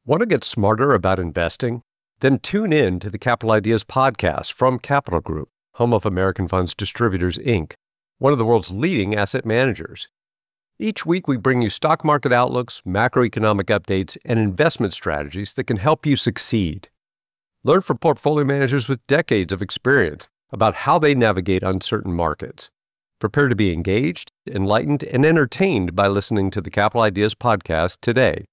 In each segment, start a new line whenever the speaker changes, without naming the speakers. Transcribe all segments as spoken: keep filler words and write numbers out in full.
Want to get smarter about investing? Then tune in to the Capital Ideas podcast from Capital Group, home of American Funds Distributors, Incorporated, one of the world's leading asset managers. Each week, we bring you stock market outlooks, macroeconomic updates, and investment strategies that can help you succeed. Learn from portfolio managers with decades of experience about how they navigate uncertain markets. Prepare to be engaged, enlightened, and entertained by listening to the Capital Ideas podcast today.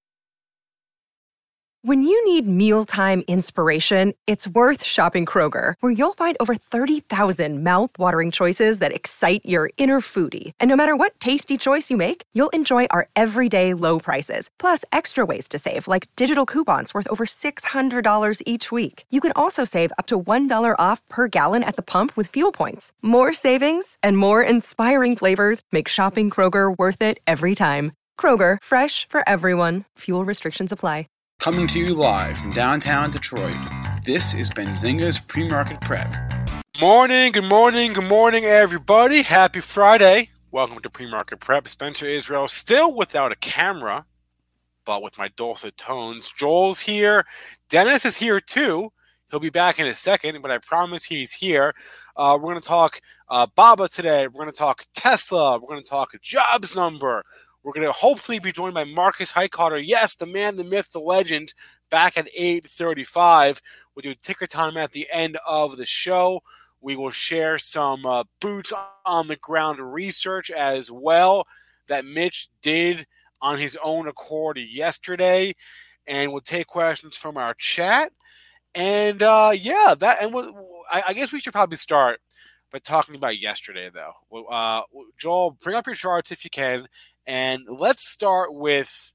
When you need mealtime inspiration, it's worth shopping Kroger, where you'll find over thirty thousand mouth-watering choices that excite your inner foodie. And no matter what tasty choice you make, you'll enjoy our everyday low prices, plus extra ways to save, like digital coupons worth over six hundred dollars each week. You can also save up to one dollar off per gallon at the pump with fuel points. More savings and more inspiring flavors make shopping Kroger worth it every time. Kroger, fresh for everyone. Fuel restrictions apply.
Coming to you live from downtown Detroit, this is Benzinga's Pre-Market Prep.
Morning, good morning, good morning, everybody. Happy Friday. Welcome to Pre-Market Prep. Spencer Israel still without a camera, but with my dulcet tones. Joel's here. Dennis is here too. He'll be back in a second, but I promise he's here. Uh, we're going to talk uh, Baba today. We're going to talk Tesla. We're going to talk jobs number. We're going to hopefully be joined by Marcus Highcarter. Yes, the man, the myth, the legend, back at eight thirty-five. We'll do ticker time at the end of the show. We will share some uh, boots on the ground research as well that Mitch did on his own accord yesterday. And we'll take questions from our chat. And uh, yeah, that. And we'll, I, I guess we should probably start by talking about yesterday, though. Uh, Joel, bring up your charts if you can. And let's start with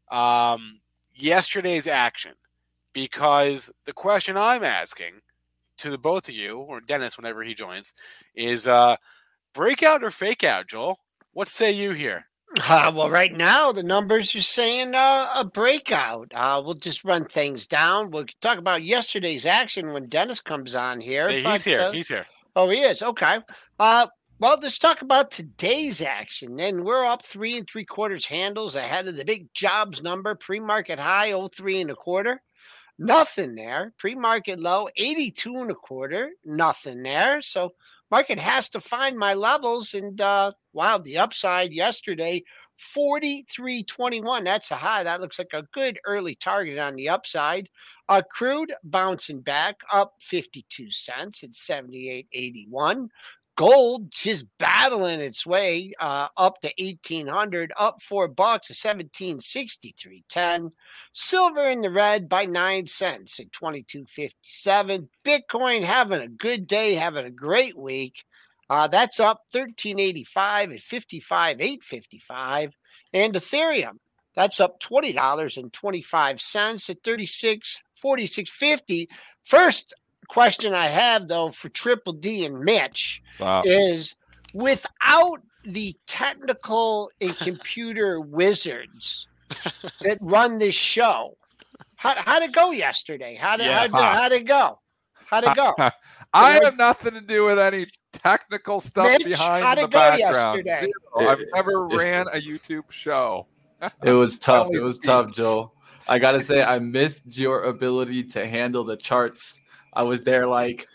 um, yesterday's action, because the question I'm asking to the both of you, or Dennis whenever he joins, is uh, breakout or fake out, Joel? What say you here?
Uh, well, right now, the numbers are saying uh, a breakout. Uh, we'll just run things down. We'll talk about yesterday's action when Dennis comes on here.
Hey,
but,
he's here.
Uh,
he's here.
Oh, he is. Okay. Uh, Well, let's talk about today's action. And we're up three and three quarters handles ahead of the big jobs number, pre-market high, oh three and a quarter. Nothing there. Pre-market low, eighty-two and a quarter. Nothing there. So market has to find my levels. And uh, wow, the upside yesterday, forty-three twenty-one. That's a high. That looks like a good early target on the upside. Uh, crude bouncing back up fifty-two cents at seventy-eight eighty-one. Gold just battling its way uh, up to eighteen hundred, up four bucks at seventeen sixty-three ten. Silver in the red by nine cents at twenty-two fifty-seven. Bitcoin having a good day, having a great week. Uh, that's up thirteen eighty-five at fifty-five eight fifty-five. And Ethereum, that's up twenty dollars and twenty-five cents at thirty-six forty-six fifty. First question I have, though, for Triple D and Mitch
Stop.
is, without the technical and computer wizards that run this show, how, how'd it go yesterday? How'd it,
Yeah.
how'd, it- how'd it go? How'd it go?
I have nothing to do with any technical stuff
Mitch,
behind
how'd
the
it go
background.
yesterday?
Zero. I've never ran a YouTube show.
It was tough. It was tough, Joel. I got to say, I missed your ability to handle the charts. I was there like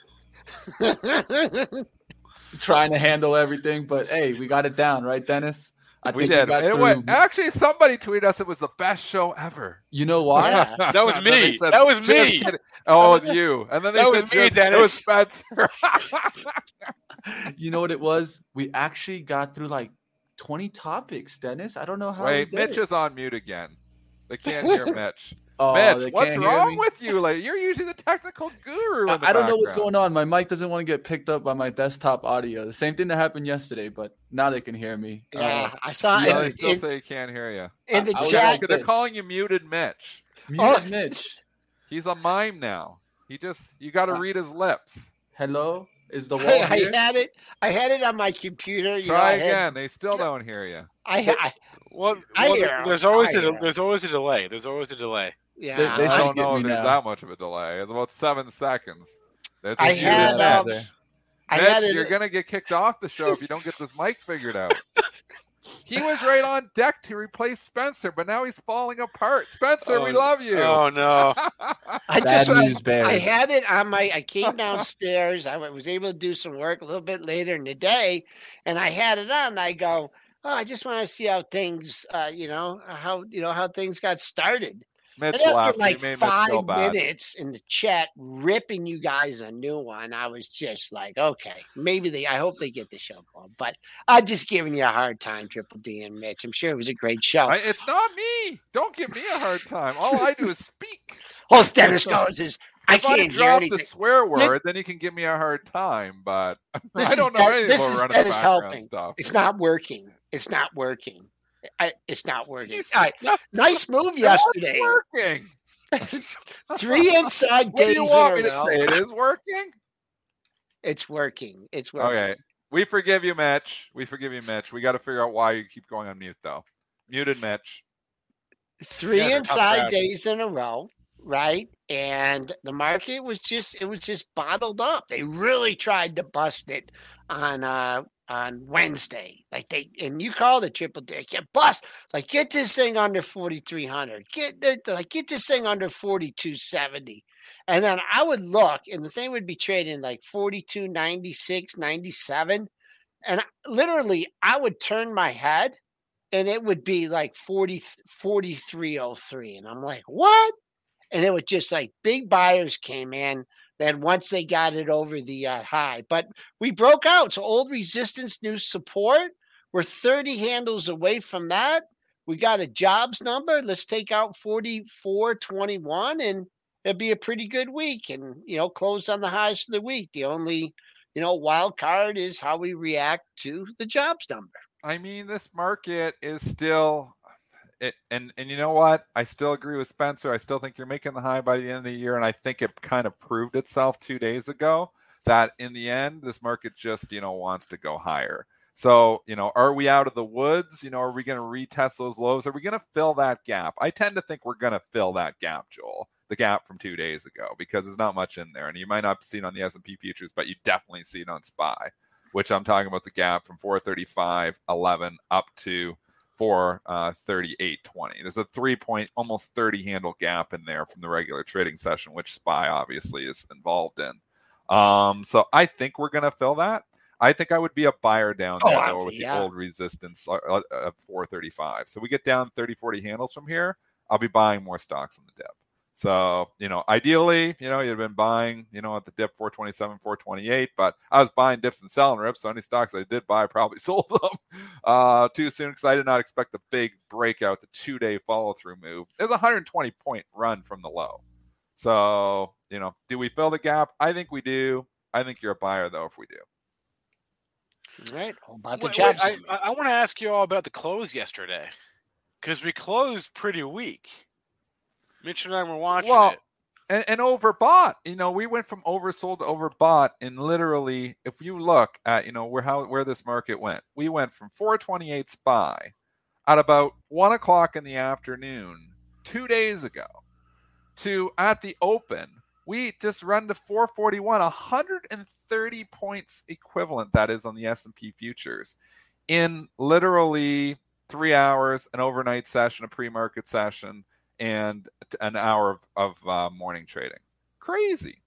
trying to handle everything, but hey, we got it down, right, Dennis? I
We
think
did.
got
It
through-
went, actually, somebody tweeted us it was the best show ever.
You know why?
Yeah.
That was
And then they
me.
said,
That was
"Just
me."
kidding." Oh, it was you. And then they
That
said,
was me,
"Just- it was
Dennis.
Spencer."
You know what it was? We actually got through like twenty topics, Dennis. I don't know how.
Wait,
we did
Mitch
it.
is on mute again. They can't hear Mitch.
Oh,
Mitch,
they
what's
can't hear
wrong
me?
with you? Like, you're usually the technical guru.
I,
in the
I don't know what's
background.
going on. My mic doesn't want to get picked up by my desktop audio. The same thing that happened yesterday, but now they can hear me.
Yeah,
Uh,
I saw
No,
in,
they still
in,
say he can't hear you.
in the
I was
chat.
like-
They're
this.
calling you muted Mitch.
Muted Mitch.
He's a mime now. He just, you got to
Uh,
read his lips.
Hello, is the wall
I, I
here?
had it. I had it on my computer. You know,
Try
I had-
again. They still don't hear you.
I, I,
Well,
I
well,
hear him.
there's always
I
a
hear him.
there's always a delay. There's always a delay.
yeah.
They- they
I
should
don't
get
know
me
if there's
now.
that much of a delay. It's about seven seconds. That's
I
a huge
had,
Mitch.
um, I
Mitch,
had it.
you're gonna get kicked off the show if you don't get this mic figured out. He was right on deck to replace Spencer, but now he's falling apart. Spencer,
oh,
we love you.
Oh no!
I just
Bad
was,
news bears.
I had it on my. I came downstairs. I was able to do some work a little bit later in the day, and I had it on. And I go, oh, I just want to see how things, uh, you know, how you know how things got started.
Mitch
and after
laughed.
like
He made Mitch feel
five
bad.
minutes in the chat ripping you guys a new one, I was just like, okay, maybe they. I hope they get the show going. But I'm just giving you a hard time, Triple D and Mitch. I'm sure it was a great show.
I, it's not me. Don't give me a hard time. All I do is speak.
All Dennis goes is, I
If I
can't hear
drop
anything.
the swear word, then you can give me a hard time. But
This
I
is
don't know
Den-
anything
this
about
is
running
Dennis
background
helping.
stuff.
It's not working. It's not working. I, it's not working.
He's-
All right. Nice move yesterday.
It's working.
Three inside
What do
days
you want me
in a
to
row.
say? It is working?
It's working. It's working.
Okay. We forgive you, Mitch. We forgive you, Mitch. We got to figure out why you keep going on mute, though. Muted Mitch.
Three
Yeah, they're not
inside
bad.
days in a row, right? And the market was just it was just bottled up. They really tried to bust it on uh on Wednesday. Like they and you called it triple day. Get bust. Like get this thing under forty-three hundred. Get the, like get this thing under forty-two seventy. And then I would look and the thing would be trading like forty-two ninety-six, ninety-seven. And literally I would turn my head and it would be like forty, forty-three oh three. And I'm like, what? And it was just like big buyers came in. Then once they got it over the uh, high, but we broke out. So old resistance, new support. We're thirty handles away from that. We got a jobs number. Let's take out forty-four twenty-one and it'd be a pretty good week and, you know, close on the highs of the week. The only, you know, wild card is how we react to the jobs number.
I mean, this market is still it, and and you know what? I still agree with Spencer. I still think you're making the high by the end of the year, and I think it kind of proved itself two days ago that in the end, this market just you know wants to go higher. So you know, are we out of the woods? You know, are we going to retest those lows? Are we going to fill that gap? I tend to think we're going to fill that gap, Joel. The gap from two days ago, because there's not much in there, and you might not see it on the S and P futures, but you definitely see it on S P Y. Which I'm talking about the gap from four thirty-five eleven up to four thirty-eight twenty. There's a three point, almost thirty handle gap in there from the regular trading session, which S P Y obviously is involved in. Um, so I think we're going to fill that. I think I would be a buyer down
Oh,
there
I-
though, with
yeah.
the old resistance of four thirty-five. So we get down thirty, forty handles from here. I'll be buying more stocks in the dip. So, you know, ideally, you know, you'd have been buying, you know, at the dip four twenty-seven, four twenty-eight, but I was buying dips and selling rips. So any stocks I did buy, I probably sold them uh, too soon because I did not expect the big breakout, the two day follow through move. It was a one hundred twenty point run from the low. So, you know, do we fill the gap? I think we do. I think you're a buyer, though, if we do.
All right. How about the
Wait,
jobs
wait, I,
number?
I, I want to ask you all about the close yesterday because we closed pretty weak. Mitch and I were watching
Well,
it.
And, and overbought, you know, we went from oversold to overbought, and literally, if you look at, you know, where how where this market went, we went from four twenty-eight S P Y at about one o'clock in the afternoon two days ago to at the open, we just run to four forty-one, one hundred thirty points equivalent. That is on the S and P futures in literally three hours, an overnight session, a pre-market session, and an hour of, of uh, morning trading. Crazy.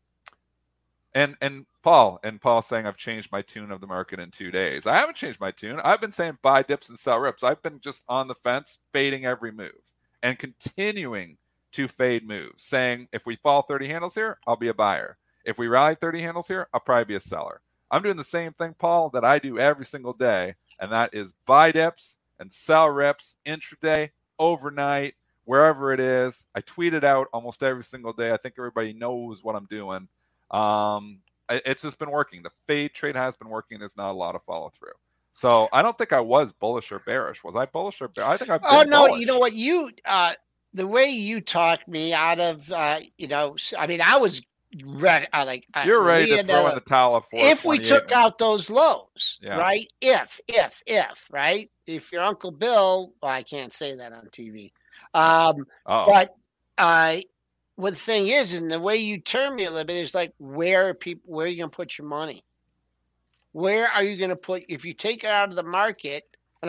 And and Paul and Paul saying I've changed my tune of the market in two days. I haven't changed my tune. I've been saying buy dips and sell rips. I've been just on the fence, fading every move and continuing to fade moves, saying if we fall thirty handles here, I'll be a buyer. If we rally thirty handles here, I'll probably be a seller. I'm doing the same thing, Paul, that I do every single day, and that is buy dips and sell rips intraday, overnight, wherever it is. I tweet it out almost every single day. I think everybody knows what I'm doing. Um, it's just been working. The fade trade has been working. There's not a lot of follow through. So I don't think I was bullish or bearish. Was I bullish or bearish? I think I've been
Oh no,
bullish.
you know what? You uh the way you talked me out of uh, you know, s- I mean, I was ready. I like uh,
You're ready
we
to
had,
throw
uh,
in the towel of four
if we took
twenty-eight.
out those lows,
Yeah.
right? If, if, if, right? If your Uncle Bill, well, I can't say that on T V. Um,
Oh,
but uh, what the thing is, and the way you term me a little bit is like, where are people? Where are you going to put your money? Where are you going to put if you take it out of the market? And I,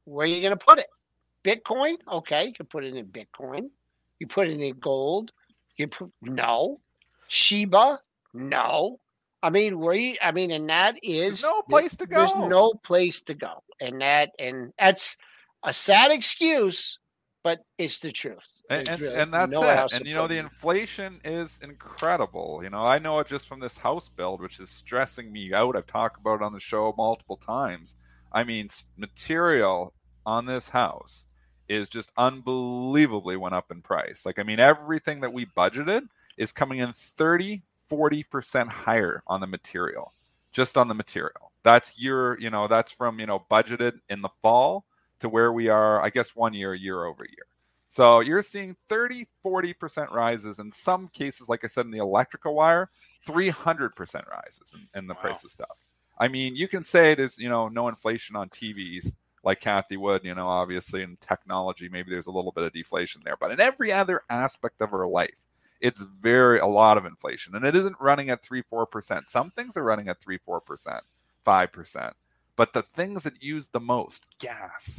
Where are you going to put it? Bitcoin? Okay, you can put it in Bitcoin. You put it in gold. You put, no. Shiba? No. I mean, where you, I mean, and that is
There's no place to go.
There's no place to go, and that and that's a sad excuse, but it's the truth.
And, and,
really
and that's it. And, you know, the
it.
inflation is incredible. You know, I know it just from this house build, which is stressing me out. I've talked about it on the show multiple times. I mean, material on this house is just unbelievably went up in price. Like, I mean, everything that we budgeted is coming in thirty, forty percent higher on the material, just on the material. That's your, you know, that's from, you know, budgeted in the fall to where we are, I guess, one year, year over year. So you're seeing thirty, forty percent rises in some cases, like I said, in the electrical wire, three hundred percent rises in, in the wow. price of stuff. I mean, you can say there's, you know, no inflation on T Vs like Kathy would, you know, obviously in technology, maybe there's a little bit of deflation there, but in every other aspect of our life, it's very, a lot of inflation, and it isn't running at three, four percent. Some things are running at three, four percent, five percent, but the things that use the most, gas,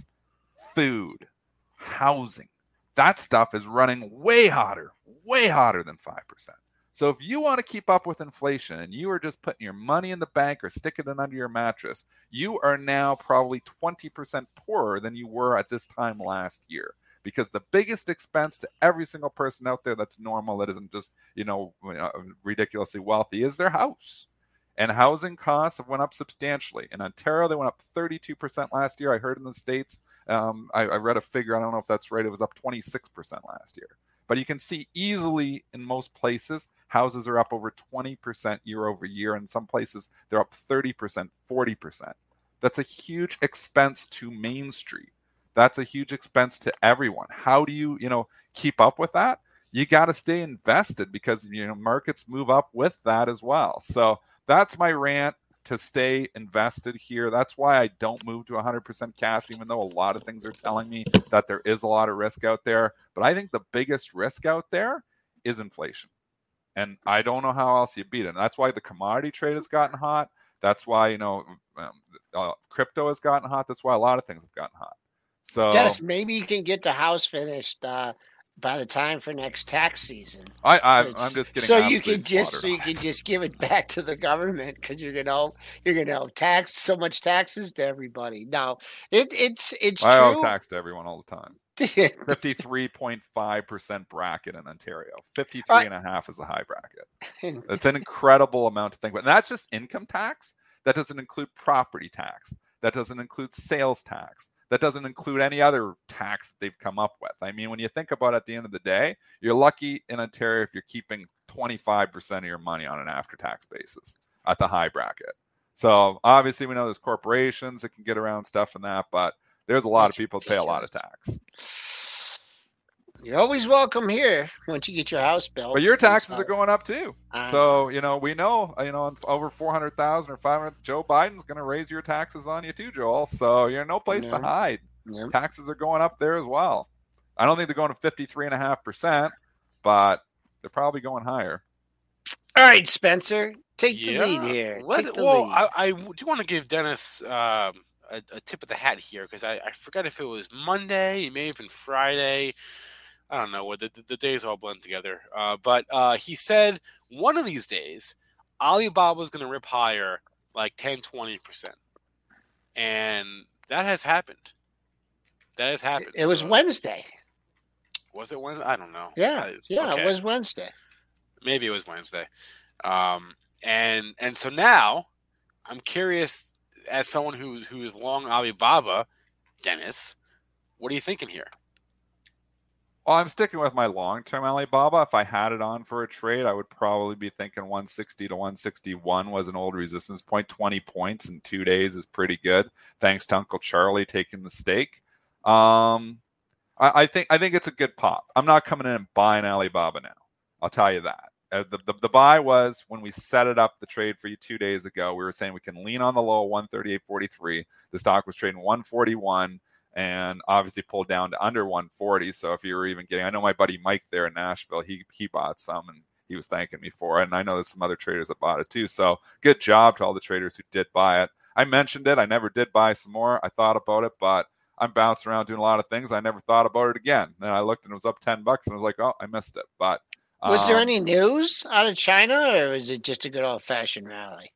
food, housing, that stuff is running way hotter, way hotter than five percent. So if you want to keep up with inflation and you are just putting your money in the bank or sticking it under your mattress, you are now probably twenty percent poorer than you were at this time last year. Because the biggest expense to every single person out there that's normal, that isn't just, you know, ridiculously wealthy, is their house. And housing costs have went up substantially. In Ontario, they went up thirty-two percent last year. I heard in the States, um, I, I read a figure, I don't know if that's right, it was up twenty-six percent last year. But you can see easily in most places, houses are up over twenty percent year over year. In some places, they're up thirty percent, forty percent. That's a huge expense to Main Street. That's a huge expense to everyone. How do you, you know, keep up with that? You got to stay invested because, you know, markets move up with that as well. So that's my rant, to stay invested here. That's why I don't move to one hundred percent cash, even though a lot of things are telling me that there is a lot of risk out there. But I think the biggest risk out there is inflation. And I don't know how else you beat it. And that's why the commodity trade has gotten hot. That's why, you know, um, uh, crypto has gotten hot. That's why a lot of things have gotten hot. So,
Dennis, maybe you can get the house finished uh, by the time for next tax season.
I, I I'm just getting
so you can just so you can just give it back to the government because you're gonna you're gonna tax so much taxes to everybody. No, it it's it's
I
true.
owe tax to everyone all the time. fifty-three point five percent bracket in Ontario. fifty-three right. and a half is the high bracket. It's an incredible amount to think about. And that's just income tax. That doesn't include property tax. That doesn't include sales tax. That doesn't include any other tax that they've come up with. I mean, when you think about it, at the end of the day, you're lucky in Ontario if you're keeping twenty-five percent of your money on an after-tax basis at the high bracket. So obviously we know there's corporations that can get around stuff and that, but there's a lot That's of people ridiculous. Pay a lot of tax.
You're always welcome here once you get your house built.
But your taxes are going up too. Uh, so, you know, we know, you know, over four hundred thousand or five hundred, Joe Biden's going to raise your taxes on you too, Joel. So you're no place yeah. to hide. Yeah. Taxes are going up there as well. I don't think they're going to fifty-three and a half percent, but they're probably going higher.
All right, Spencer, take the
yeah.
lead here.
Let,
take the
well,
lead.
I, I do want to give Dennis um, a, a tip of the hat here because I, I forgot if it was Monday, it may have been Friday. I don't know what the, the days all blend together. Uh, but uh, he said one of these days, Alibaba's going to rip higher like ten, twenty percent. And that has happened. That has happened.
It, it was
so,
Wednesday.
Was it Wednesday? I don't know.
Yeah.
I,
yeah,
okay.
It was Wednesday.
Maybe it was Wednesday. Um, and and so now I'm curious, as someone who, who's long Alibaba, Dennis, what are you thinking here?
Well, I'm sticking with my long-term Alibaba. If I had it on for a trade, I would probably be thinking one sixty to one sixty-one was an old resistance point. twenty points in two days is pretty good. Thanks to Uncle Charlie taking the stake. Um, I, I think I think it's a good pop. I'm not coming in and buying Alibaba now. I'll tell you that. Uh, the, the, the buy was when we set it up, the trade for you two days ago. We were saying we can lean on the low one thirty-eight forty-three. The stock was trading one forty-one. And obviously pulled down to under one forty. So if you were even getting, I know my buddy Mike there in Nashville, he he bought some and he was thanking me for it. And I know there's some other traders that bought it too. So good job to all the traders who did buy it. I mentioned it. I never did buy some more. I thought about it, but I'm bouncing around doing a lot of things. I never thought about it again. Then I looked and it was up ten bucks and I was like, oh, I missed it. But um,
was there any news out of China, or was it just a good old fashioned rally?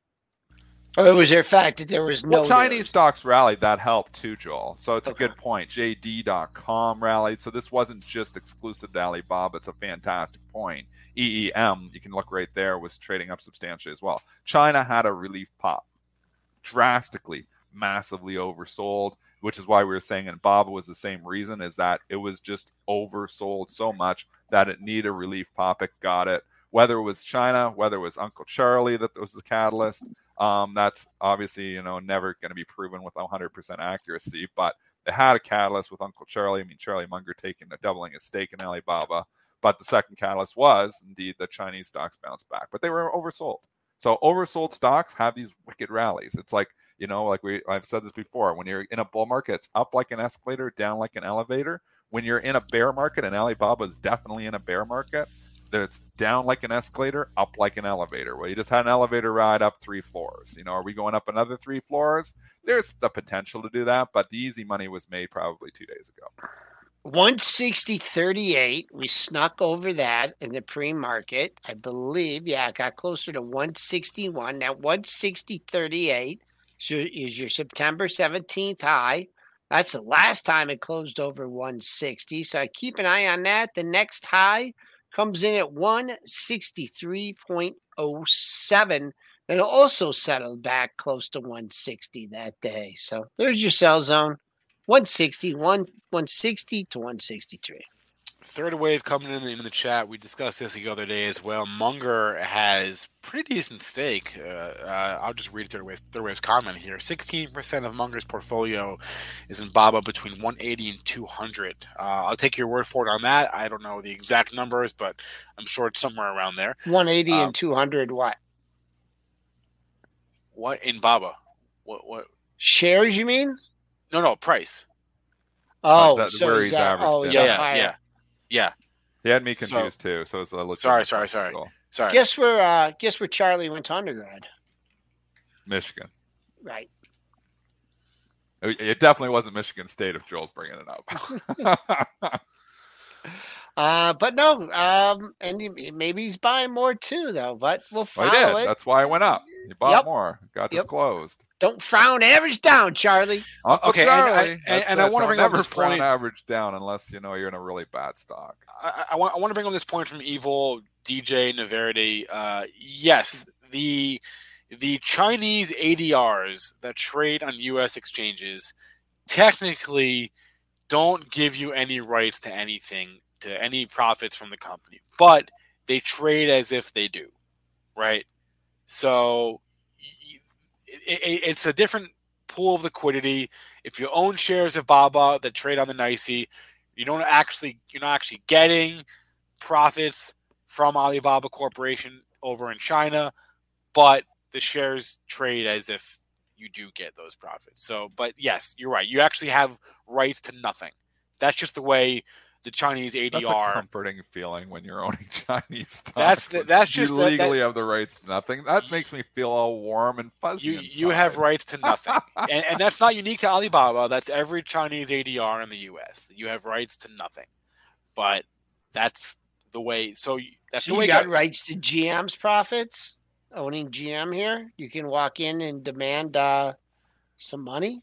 Or was there a fact that there was no
well, Chinese
news?
stocks rallied? That helped too, Joel. So it's
Okay.
a good point. J D dot com rallied. So this wasn't just exclusive to Alibaba. It's a fantastic point. E E M, you can look right there, was trading up substantially as well. China had a relief pop. Drastically, massively oversold, which is why we were saying in Baba was the same reason, is that it was just oversold so much that it needed a relief pop. It got it. Whether it was China, whether it was Uncle Charlie that was the catalyst, um, that's obviously, you know, never going to be proven with one hundred percent accuracy, but it had a catalyst with Uncle Charlie. I mean, Charlie Munger taking a doubling his stake in Alibaba, but the second catalyst was indeed the Chinese stocks bounced back, but they were oversold. So oversold stocks have these wicked rallies. It's like, you know, like we I've said this before, when you're in a bull market, it's up like an escalator, down like an elevator. When you're in a bear market, and Alibaba is definitely in a bear market, it's down like an escalator, up like an elevator. Well, you just had an elevator ride up three floors. You know, are we going up another three floors? There's the potential to do that, but the easy money was made probably two days ago.
one sixty thirty-eight. We snuck over that in the pre-market, I believe. Yeah, it got closer to one sixty-one. Now, one sixty thirty-eight is your September seventeenth high. That's the last time it closed over one sixty. So I keep an eye on that. The next high comes in at one sixty-three point oh seven. And it also settled back close to one sixty that day. So there's your sell zone. one sixty, one, one sixty to one sixty-three.
Third wave coming in in the chat. We discussed this the other day as well. Munger has pretty decent stake. Uh, uh, I'll just read third wave, third wave's comment here. sixteen percent of Munger's portfolio is in Baba between one eighty and two hundred. Uh, I'll take your word for it on that. I don't know the exact numbers, but I'm sure it's somewhere around there.
one eighty
um,
and two hundred what?
What in Baba? What? What?
Shares, you mean?
No, no, price.
Oh,
that-
so
where
is
he's
that,
averaged
oh,
in.
yeah,
Yeah, yeah,
higher.
yeah, yeah.
He had me confused
So-
too, so it's a little
Sorry, sorry, sorry. Sorry.
Guess where? Uh, guess where Charlie went to undergrad?
Michigan.
Right.
It it definitely wasn't Michigan State if Joel's bringing it up.
Uh, but no. Um, and he, maybe he's buying more too, though. But we'll
Well,
follow
he did.
it.
That's why it went up. He bought
Yep.
more. Got
Yep.
disclosed.
Don't frown. Average down, Charlie.
Uncle
Okay, and I-
Charlie,
and-
that's
and I
it.
wanna
Don't
bring up
never
this
frown
point-
average down unless you know you're in a really bad stock.
I, I, want, I want to bring up this point from Evil D J Navarrete. Uh, yes, the the Chinese A D Rs that trade on U S exchanges technically don't give you any rights to anything, to any profits from the company, but they trade as if they do, right? So y- it, it, it's a different pool of liquidity. If you own shares of Baba that trade on the N Y S E, you don't actually you're not actually getting profits from Alibaba Corporation over in China, but the shares trade as if you do get those profits. So, but yes, you're right. You actually have rights to nothing. That's just the way the Chinese A D
That's a
R.
comforting feeling when you're owning Chinese stocks.
That's the- that's
you
just that-
legally
that-
have the rights to nothing. That makes me feel all warm and fuzzy.
You you have
inside.
rights to nothing, and, and that's not unique to Alibaba. That's every Chinese A D R in the U S. You have rights to nothing, but that's the way. So you- that's
So
the way
you
it
got
goes.
rights to G M's profits. Owning G M here, you can walk in and demand uh, some money.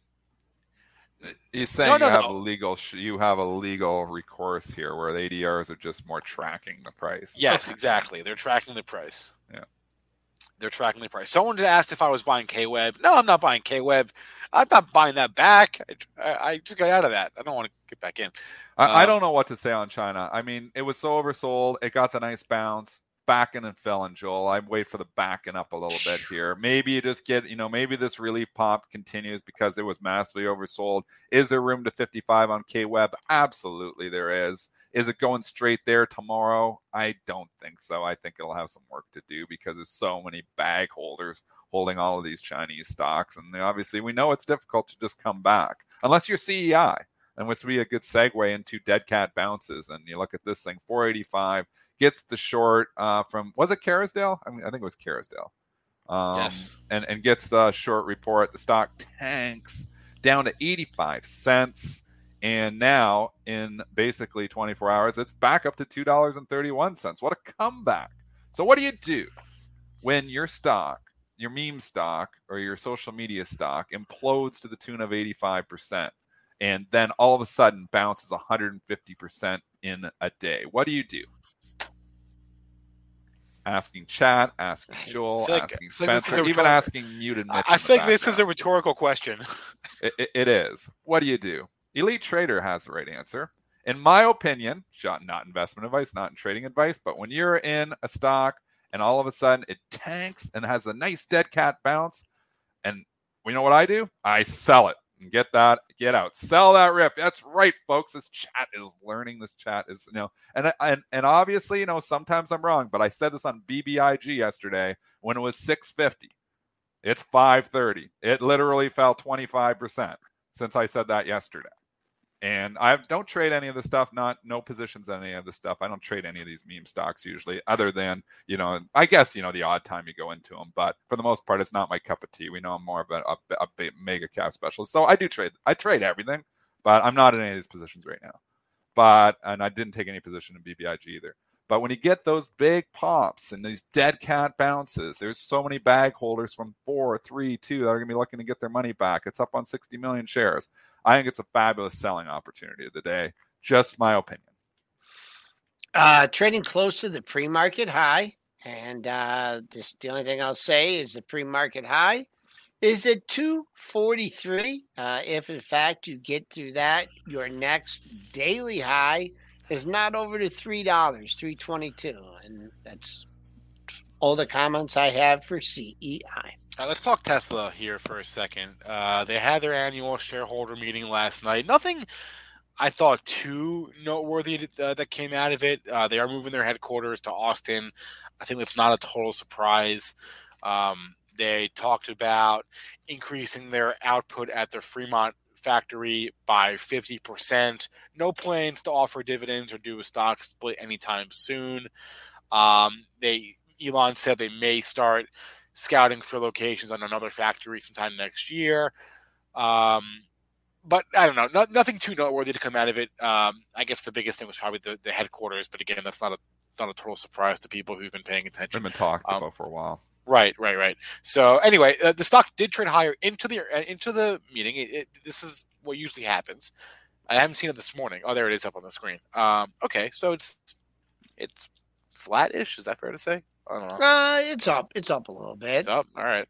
He's saying
No, no,
you have
no.
a legal sh- you have a legal recourse here, where the A D Rs are just more tracking the price.
Yes, exactly. They're tracking the price.
Yeah.
They're tracking the price. Someone asked if I was buying K-Web. No, I'm not buying K-Web. I'm not buying that back. I, I just got out of that. I don't want to get back in.
I, I
Uh,
don't know what to say on China. I mean, it was so oversold. It got the nice bounce. Backing and filling, Joel. I wait for the backing up a little bit here. Maybe you just get, you know, maybe this relief pop continues because it was massively oversold. Is there room to fifty-five on K-Web? Absolutely there is. Is it going straight there tomorrow? I don't think so. I think it'll have some work to do because there's so many bag holders holding all of these Chinese stocks. And obviously we know it's difficult to just come back unless you're C E I. And which would be a good segue into dead cat bounces. And you look at this thing, four eighty-five. Gets the short uh, from, was it Kerrisdale? I mean, I think it was Kerrisdale. Um,
Yes.
And, and gets the short report. The stock tanks down to eighty-five cents. And now, in basically twenty-four hours, it's back up to two dollars and thirty-one cents. What a comeback. So what do you do when your stock, your meme stock, or your social media stock implodes to the tune of eighty-five percent and then all of a sudden bounces one hundred fifty percent in a day? What do you do? Asking chat, asking Joel, like, asking Spencer, like even asking muted Mitch.
I think this is a rhetorical question.
it, it, it is. What do you do? Elite Trader has the right answer. In my opinion, not investment advice, not in trading advice, but when you're in a stock and all of a sudden it tanks and has a nice dead cat bounce, and you know what I do? I sell it and get that, get out, sell that rip. That's right, folks. This chat is learning. This chat is, you know, and and and obviously, you know, sometimes I'm wrong, but I said this on B B I G yesterday when it was six fifty. It's five thirty. It literally fell twenty-five percent since I said that yesterday. And I don't trade any of the stuff, not no positions on any of the stuff. I don't trade any of these meme stocks usually, other than, you know, I guess, you know, the odd time you go into them. But for the most part, it's not my cup of tea. We know I'm more of a, a, a mega cap specialist. So I do trade. I trade everything, but I'm not in any of these positions right now. But, and I didn't take any position in B B I G either. But when you get those big pops and these dead cat bounces, there's so many bag holders from four, three, two that are going to be looking to get their money back. It's up on sixty million shares. I think it's a fabulous selling opportunity today. Just my opinion.
Uh, trading close to the pre-market high. And uh, just the only thing I'll say is the pre-market high is at two forty-three. Uh, if, in fact, you get through that, your next daily high is not over to three dollars, three twenty-two. And that's all the comments I have for C E I.
Uh, let's talk Tesla here for a second. Uh, they had their annual shareholder meeting last night. Nothing I thought too noteworthy uh, that came out of it. Uh, they are moving their headquarters to Austin. I think that's not a total surprise. Um, they talked about increasing their output at their Fremont factory by fifty percent. No plans to offer dividends or do a stock split anytime soon. Um, they Elon said they may start scouting for locations on another factory sometime next year. Um, but I don't know, no, nothing too noteworthy to come out of it. Um, I guess the biggest thing was probably the, the headquarters, but again, that's not a not a total surprise to people who've been paying attention.
We've been talking
um,
about for a while.
Right, right, right. So anyway, uh, the stock did trade higher into the uh, into the meeting. It, it, this is what usually happens. I haven't seen it this morning. Oh, there it is up on the screen. Um, okay, so it's it's flat-ish. Is that fair to say? I don't know.
Uh, it's up. It's up a little bit.
It's up. All right.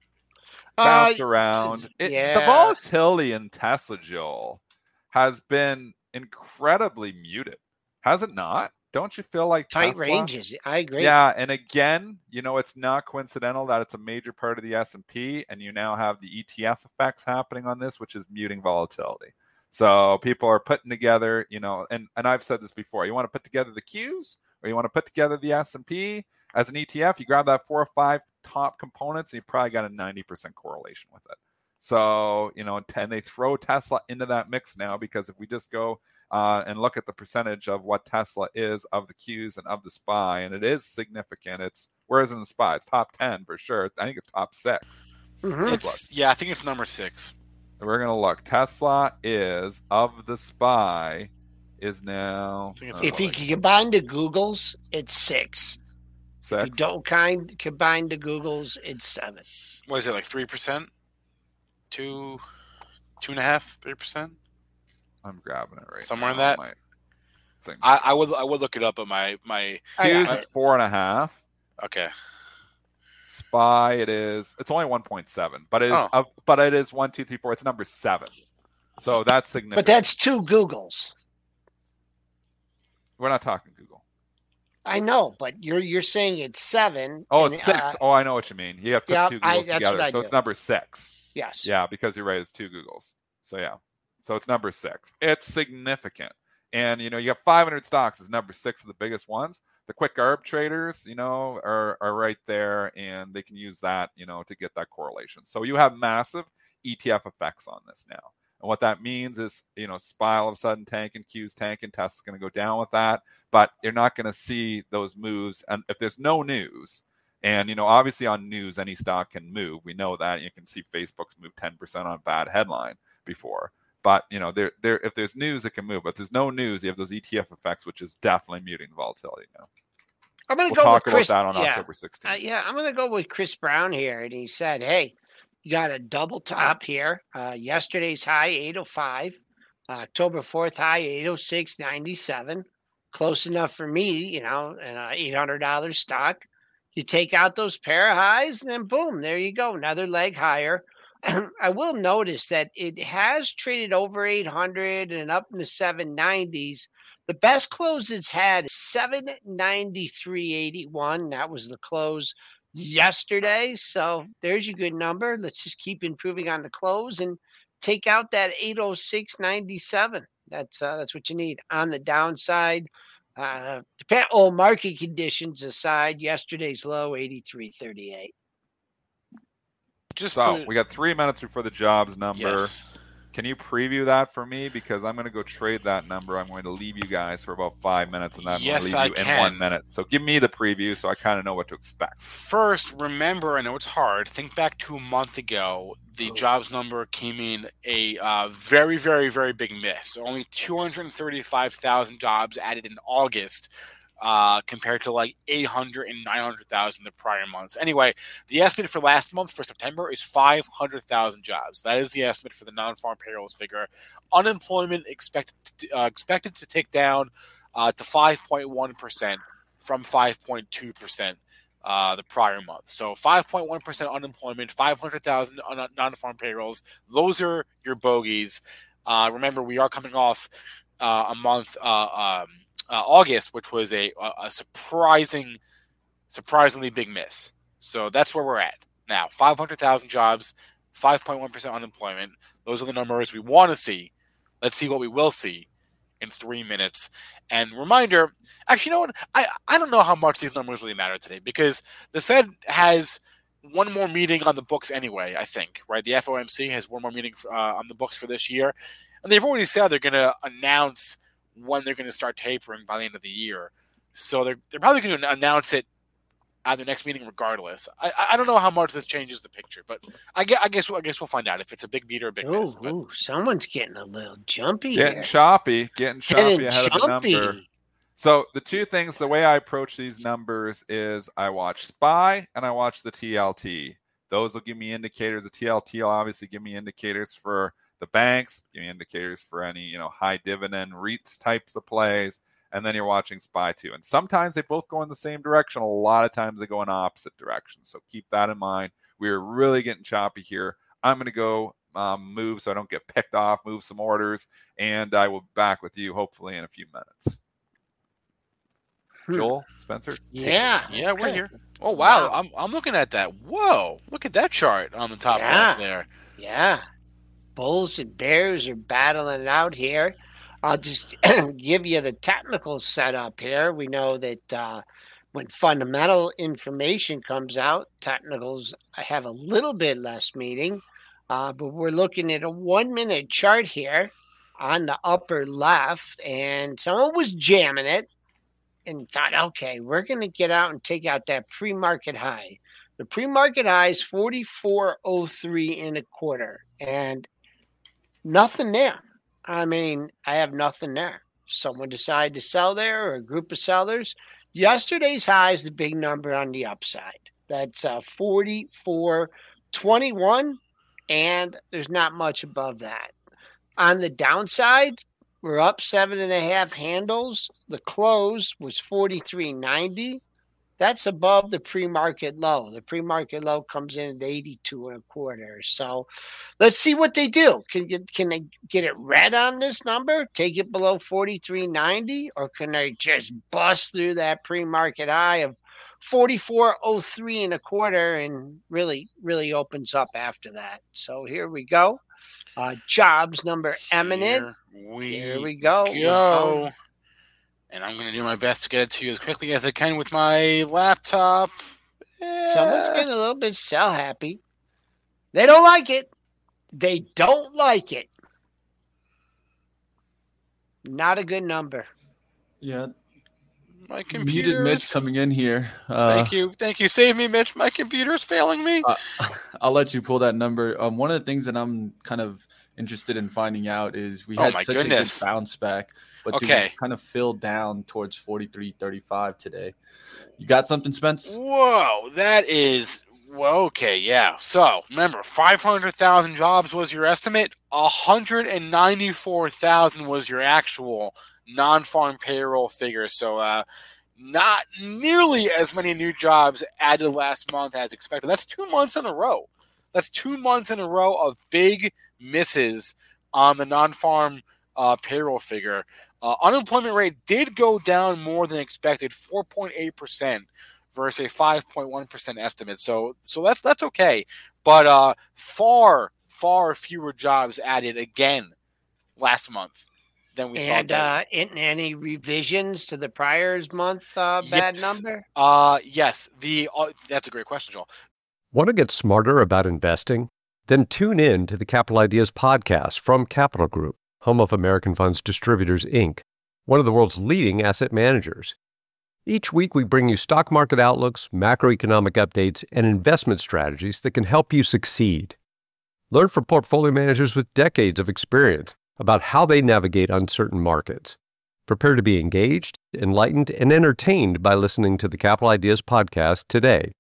Bounced
uh,
around. It,
yeah.
The volatility in Tesla, Joel, has been incredibly muted. Has it not? Don't you feel like
tight
Tesla?
ranges? I agree.
Yeah, and again, you know, it's not coincidental that it's a major part of the S and P, and you now have the E T F effects happening on this, which is muting volatility. So people are putting together, you know, and, and I've said this before, you want to put together the Qs or you want to put together the S and P as an E T F, you grab that four or five top components, and you probably got a ninety percent correlation with it. So, you know, and they throw Tesla into that mix now, because if we just go uh, and look at the percentage of what Tesla is of the Qs and of the S P Y, and it is significant. It's, whereas in the S P Y, it's top ten for sure. I think it's top six.
Mm-hmm.
It's, yeah, I think it's number six.
We're going to look. Tesla is, of the S P Y, is now...
If you combine the Googles, it's six.
Six.
If you don't kind combine the Googles, it's seven.
What is it, like three percent? Two, two and a half, three percent?
I'm grabbing it right
Somewhere
now.
in that? I, I would I would look it up, but my... my
Qs is four and a half.
Okay.
S P Y, it is, it's only one point seven, but it is,
Oh.
uh, but it is one, two, three, four. It's number seven. So that's significant.
But that's two Googles.
We're not talking Google.
I know, but you're you're saying it's seven.
Oh,
and,
it's six.
uh,
oh, I know what you mean. You have to put
yeah,
two
I-
Googles
that's
together.
what I
So
do.
it's number six.
Yes.
Yeah, because you're right. It's two Googles. So yeah. So it's number six. It's significant. And, you know, you got five hundred stocks is number six of the biggest ones. The quick arb traders, you know, are, are right there, and they can use that, you know, to get that correlation. So you have massive E T F effects on this now. And what that means is, you know, S P Y all of a sudden tanking, Q's tanking, Tesla's going to go down with that. But you're not going to see those moves. And if there's no news, and, you know, obviously on news, any stock can move. We know that. You can see Facebook's move ten percent on a bad headline. before. But, you know, there, there, if there's news, it can move. But if there's no news, you have those E T F effects, which is definitely muting the volatility now.
I'm going to
we'll
go
talk
with Chris,
about that on
yeah,
October sixteenth.
Uh, yeah, I'm going to go with Chris Brown here. And he said, hey, you got a double top here. Uh, yesterday's high, eight oh five. Uh, October fourth high, eight oh six ninety-seven. Close enough for me, you know, and an eight hundred dollars stock. You take out those pair of highs, and then boom, there you go. Another leg higher. I will notice that it has traded over eight hundred and up in the seven nineties. The best close it's had is seven ninety-three eighty-one. That was the close yesterday. So there's your good number. Let's just keep improving on the close and take out that eight oh six ninety-seven. That's uh, that's what you need. On the downside, uh, depend all market conditions aside, yesterday's low eighty-three thirty-eight.
Just so put, we got three minutes before the jobs number.
Yes.
Can you preview that for me? Because I'm going to go trade that number. I'm going to leave you guys for about five minutes, and then I'm
yes,
going to leave
I
you
can.
in one minute. So give me the preview so I kind of know what to expect.
First, remember, I know it's hard. Think back to a month ago. The jobs number came in a uh, very, very, very big miss. Only two hundred thirty-five thousand jobs added in August. Uh, compared to like eight hundred and nine hundred thousand the prior months. Anyway, the estimate for last month for September is five hundred thousand jobs. That is the estimate for the non-farm payrolls figure. Unemployment expected to, uh, expected to tick down uh, to five point one percent from five point two percent uh, the prior month. So five point one percent unemployment, five hundred thousand non-farm payrolls. Those are your bogeys. Uh, remember, we are coming off uh, a month uh, um, Uh, August, which was a, a surprising, surprisingly big miss. So that's where we're at now. five hundred thousand jobs, five point one percent unemployment. Those are the numbers we want to see. Let's see what we will see in three minutes. And reminder, actually, you know what? I, I don't know how much these numbers really matter today because the Fed has one more meeting on the books anyway, I think, right? The F O M C has one more meeting uh, on the books for this year. And they've already said they're going to announce when they're going to start tapering by the end of the year. So they're they're probably going to announce it at the next meeting regardless. I I don't know how much this changes the picture, but I guess, I guess, I guess we'll find out if it's a big beat or a big
ooh,
miss. But...
Ooh, someone's getting a little jumpy
Getting
here.
choppy. Getting choppy
getting
ahead
jumpy.
of the number. So the two things, the way I approach these numbers is I watch S P Y and I watch the T L T. Those will give me indicators. The T L T will obviously give me indicators for the banks, give me indicators for any, you know, high dividend REITs types of plays, and then you're watching S P Y too. And sometimes they both go in the same direction. A lot of times they go in opposite directions. So keep that in mind. We're really getting choppy here. I'm going to go um, move so I don't get picked off, move some orders, and I will be back with you hopefully in a few minutes. Joel, Spencer?
Yeah.
Yeah, we're here. Oh, wow. wow. I'm I'm looking at that. Whoa. Look at that chart on the top
yeah.
left there.
Yeah. Bulls and bears are battling it out here. I'll just give you the technical setup here. We know that uh, when fundamental information comes out, technicals have a little bit less meaning. Uh, but we're looking at a one-minute chart here on the upper left, and someone was jamming it and thought, okay, we're going to get out and take out that pre-market high. The pre-market high is forty-four oh three and a quarter, and nothing there. I mean, I have nothing there. Someone decided to sell there or a group of sellers. Yesterday's high is the big number on the upside. That's uh, forty-four twenty-one, and there's not much above that. On the downside, we're up seven and a half handles. The close was forty-three ninety. That's above the pre-market low. The pre-market low comes in at eighty-two and a quarter. So let's see what they do. Can you, can they get it red on this number, take it below forty-three ninety, or can they just bust through that pre-market high of forty-four oh three and a quarter and really, really opens up after that? So here we go. Uh, jobs number eminent.
Here we,
here we go.
go. And I'm going to do my best to get it to you as quickly as I can with my laptop. Yeah.
Someone's been a little bit sell happy. They don't like it. They don't like it. Not a good number.
Yeah.
My computer.
Muted Mitch coming in here.
Uh, Thank you. Thank you. Save me, Mitch. My computer's failing me.
Uh, I'll let you pull that number. Um, one of the things that I'm kind of interested in finding out is we
Oh
had
my
such
goodness.
a good bounce back, but
Okay.
we kind of filled down towards forty-three thirty-five today. You got something, Spence?
Whoa, that is well, okay, yeah. So remember, five hundred thousand jobs was your estimate. one hundred ninety-four thousand was your actual non-farm payroll figure. So uh, not nearly as many new jobs added last month as expected. That's two months in a row. That's two months in a row of big misses on the non-farm uh, payroll figure. Uh, unemployment rate did go down more than expected, four point eight percent versus a five point one percent estimate. So so that's that's okay. But uh, far, far fewer jobs added again last month than we
and,
thought.
And uh, in any revisions to the prior month uh, bad
yes.
number?
Uh, yes. The uh, That's a great question, Joel.
Want to get smarter about investing? Then tune in to the Capital Ideas podcast from Capital Group, home of American Funds Distributors, Incorporated, one of the world's leading asset managers. Each week, we bring you stock market outlooks, macroeconomic updates, and investment strategies that can help you succeed. Learn from portfolio managers with decades of experience about how they navigate uncertain markets. Prepare to be engaged, enlightened, and entertained by listening to the Capital Ideas podcast today.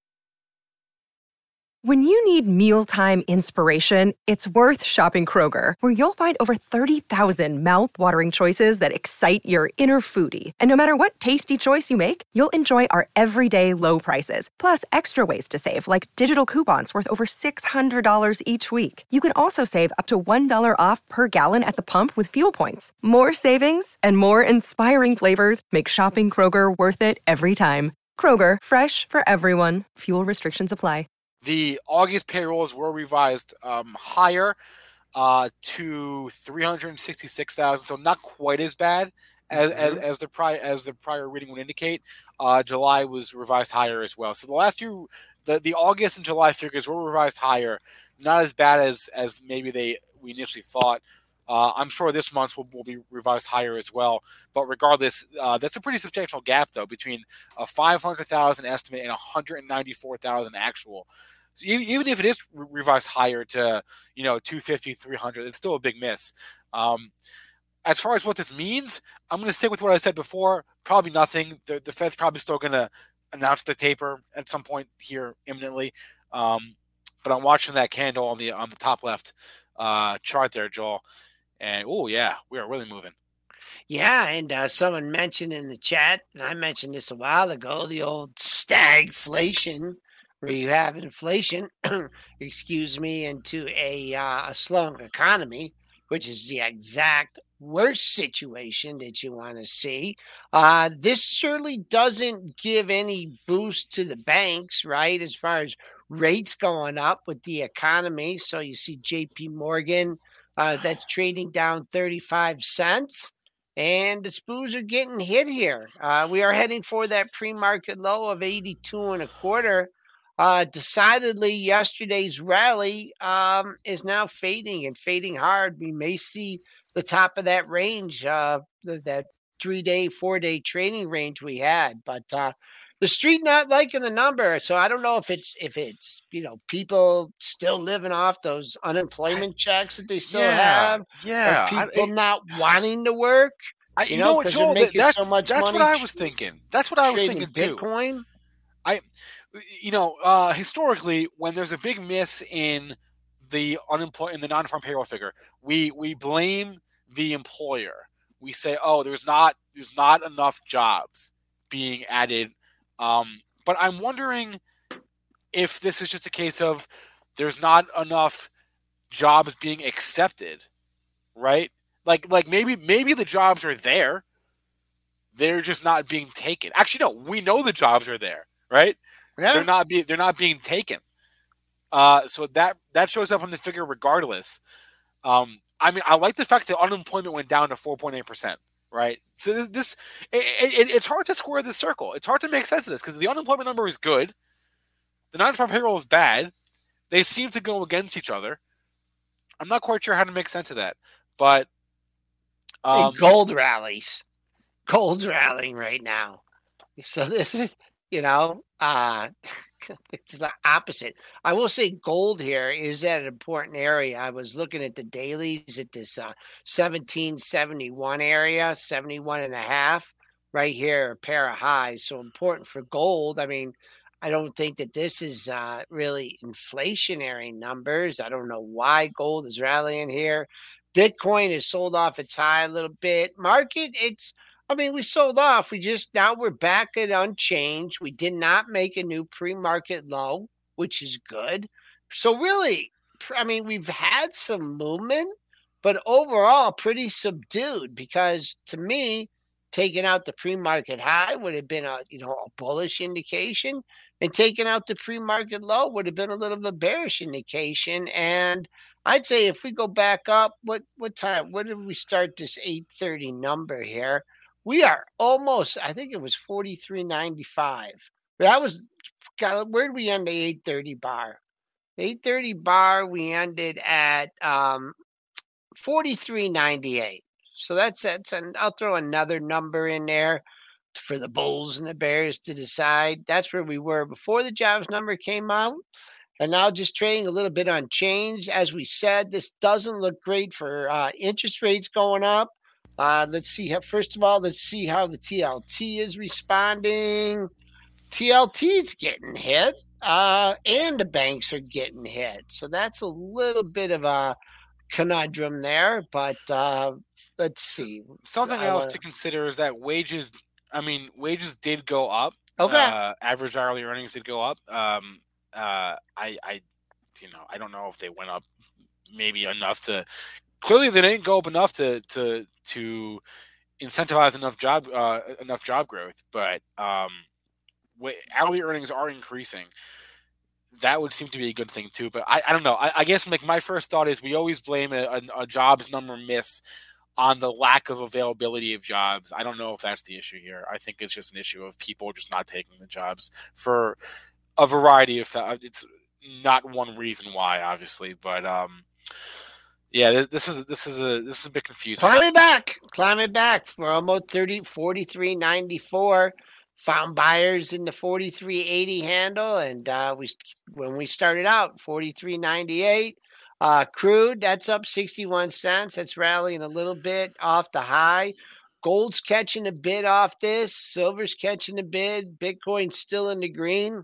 When you need mealtime inspiration, it's worth shopping Kroger, where you'll find over thirty thousand mouth-watering choices that excite your inner foodie. And no matter what tasty choice you make, you'll enjoy our everyday low prices, plus extra ways to save, like digital coupons worth over six hundred dollars each week. You can also save up to one dollar off per gallon at the pump with fuel points. More savings and more inspiring flavors make shopping Kroger worth it every time. Kroger, fresh for everyone. Fuel restrictions apply.
The August payrolls were revised um, higher uh, to three hundred sixty-six thousand, so not quite as bad as, mm-hmm. as, as the prior as the prior reading would indicate. Uh, July was revised higher as well. So the last two, the, the August and July figures were revised higher, not as bad as as maybe they we initially thought. Uh, I'm sure this month's will, will be revised higher as well. But regardless, uh, that's a pretty substantial gap, though, between a five hundred thousand estimate and one hundred ninety-four thousand actual. So even, even if it is revised higher to, you know, two fifty, three hundred, it's still a big miss. Um, as far as what this means, I'm going to stick with what I said before. Probably nothing. The, the Fed's probably still going to announce the taper at some point here imminently. Um, but I'm watching that candle on the on the top left uh, chart there, Joel. And, oh, yeah, we are really moving.
Yeah, and uh, someone mentioned in the chat, and I mentioned this a while ago, the old stagflation, where you have inflation, excuse me, into a, uh, a slowing economy, which is the exact worst situation that you want to see. Uh, this surely doesn't give any boost to the banks, right, as far as rates going up with the economy. So you see J P Morgan, Uh, that's trading down thirty-five cents, and the S P Ys are getting hit here. Uh, we are heading for that pre-market low of eighty-two and a quarter. Uh, decidedly, yesterday's rally um, is now fading and fading hard. We may see the top of that range, uh, that three-day, four-day trading range we had, but uh, the street not liking the number. So I don't know if it's, if it's, you know, people still living off those unemployment checks that they still
yeah,
have.
Yeah.
Or people
I,
not wanting to work.
I,
you,
you
know,
know what, Joel,
they're making
that,
so much
that's
money
what I was thinking. That's what I was thinking too.
Bitcoin.
I, you know, uh, historically, when there's a big miss in the unemployed, in the non-farm payroll figure, we, we blame the employer. We say, oh, there's not, there's not enough jobs being added. Um, but I'm wondering if this is just a case of there's not enough jobs being accepted, right? Like, like maybe maybe the jobs are there, they're just not being taken. Actually, no, we know the jobs are there, right?
Yeah.
They're not being they're not being taken. Uh, so that that shows up on the figure regardless. Um, I mean, I like the fact that unemployment went down to four point eight percent. Right. So this, this it, it, it's hard to square this circle. It's hard to make sense of this because the unemployment number is good. The non-farm payroll is bad. They seem to go against each other. I'm not quite sure how to make sense of that. But
um, gold rallies. Gold's rallying right now. So this is you know, uh, it's the opposite. I will say gold here is at an important area. I was looking at the dailies at this uh, seventeen seventy-one area, seventy-one and a half right here, a pair of highs. So important for gold. I mean, I don't think that this is uh, really inflationary numbers. I don't know why gold is rallying here. Bitcoin has sold off its high a little bit. Market, it's, I mean, we sold off. We just, now we're back at unchanged. We did not make a new pre-market low, which is good. So really, I mean, we've had some movement, but overall pretty subdued because to me, taking out the pre-market high would have been a, you know, a bullish indication, and taking out the pre-market low would have been a little of a bearish indication. And I'd say if we go back up, what, what time, when did we start this eight thirty number here? We are almost, I think it was forty-three ninety-five. That was, God, where did we end the eight thirty bar? eight thirty bar, we ended at um, forty-three ninety-eight. So that's, that's an, I'll throw another number in there for the bulls and the bears to decide. That's where we were before the jobs number came out. And now just trading a little bit unchanged. As we said, this doesn't look great for uh, interest rates going up. Uh, let's see how, first of all, let's see how the T L T is responding. T L T is getting hit, uh, and the banks are getting hit. So that's a little bit of a conundrum there, but uh, let's see.
Something
I
else
wanna...
to consider is that wages, I mean, wages did go up.
Okay.
Uh, average hourly earnings did go up. Um, uh, I, I, you know, I don't know if they went up maybe enough to, clearly they didn't go up enough to, to, to incentivize enough job, uh, enough job growth, but um, hourly earnings are increasing. That would seem to be a good thing too. But I, I don't know. I, I guess like my first thought is we always blame a, a, a jobs number miss on the lack of availability of jobs. I don't know if that's the issue here. I think it's just an issue of people just not taking the jobs for a variety of, it's not one reason why, obviously, but um, yeah, this is this is a this is a bit confusing.
Climb it back, climb it back. We're almost thirty, forty-three ninety-four. Found buyers in the forty-three eighty handle, and uh, we when we started out forty-three ninety-eight. Uh, crude, that's up sixty-one cents. That's rallying a little bit off the high. Gold's catching a bid off this. Silver's catching a bid. Bitcoin's still in the green.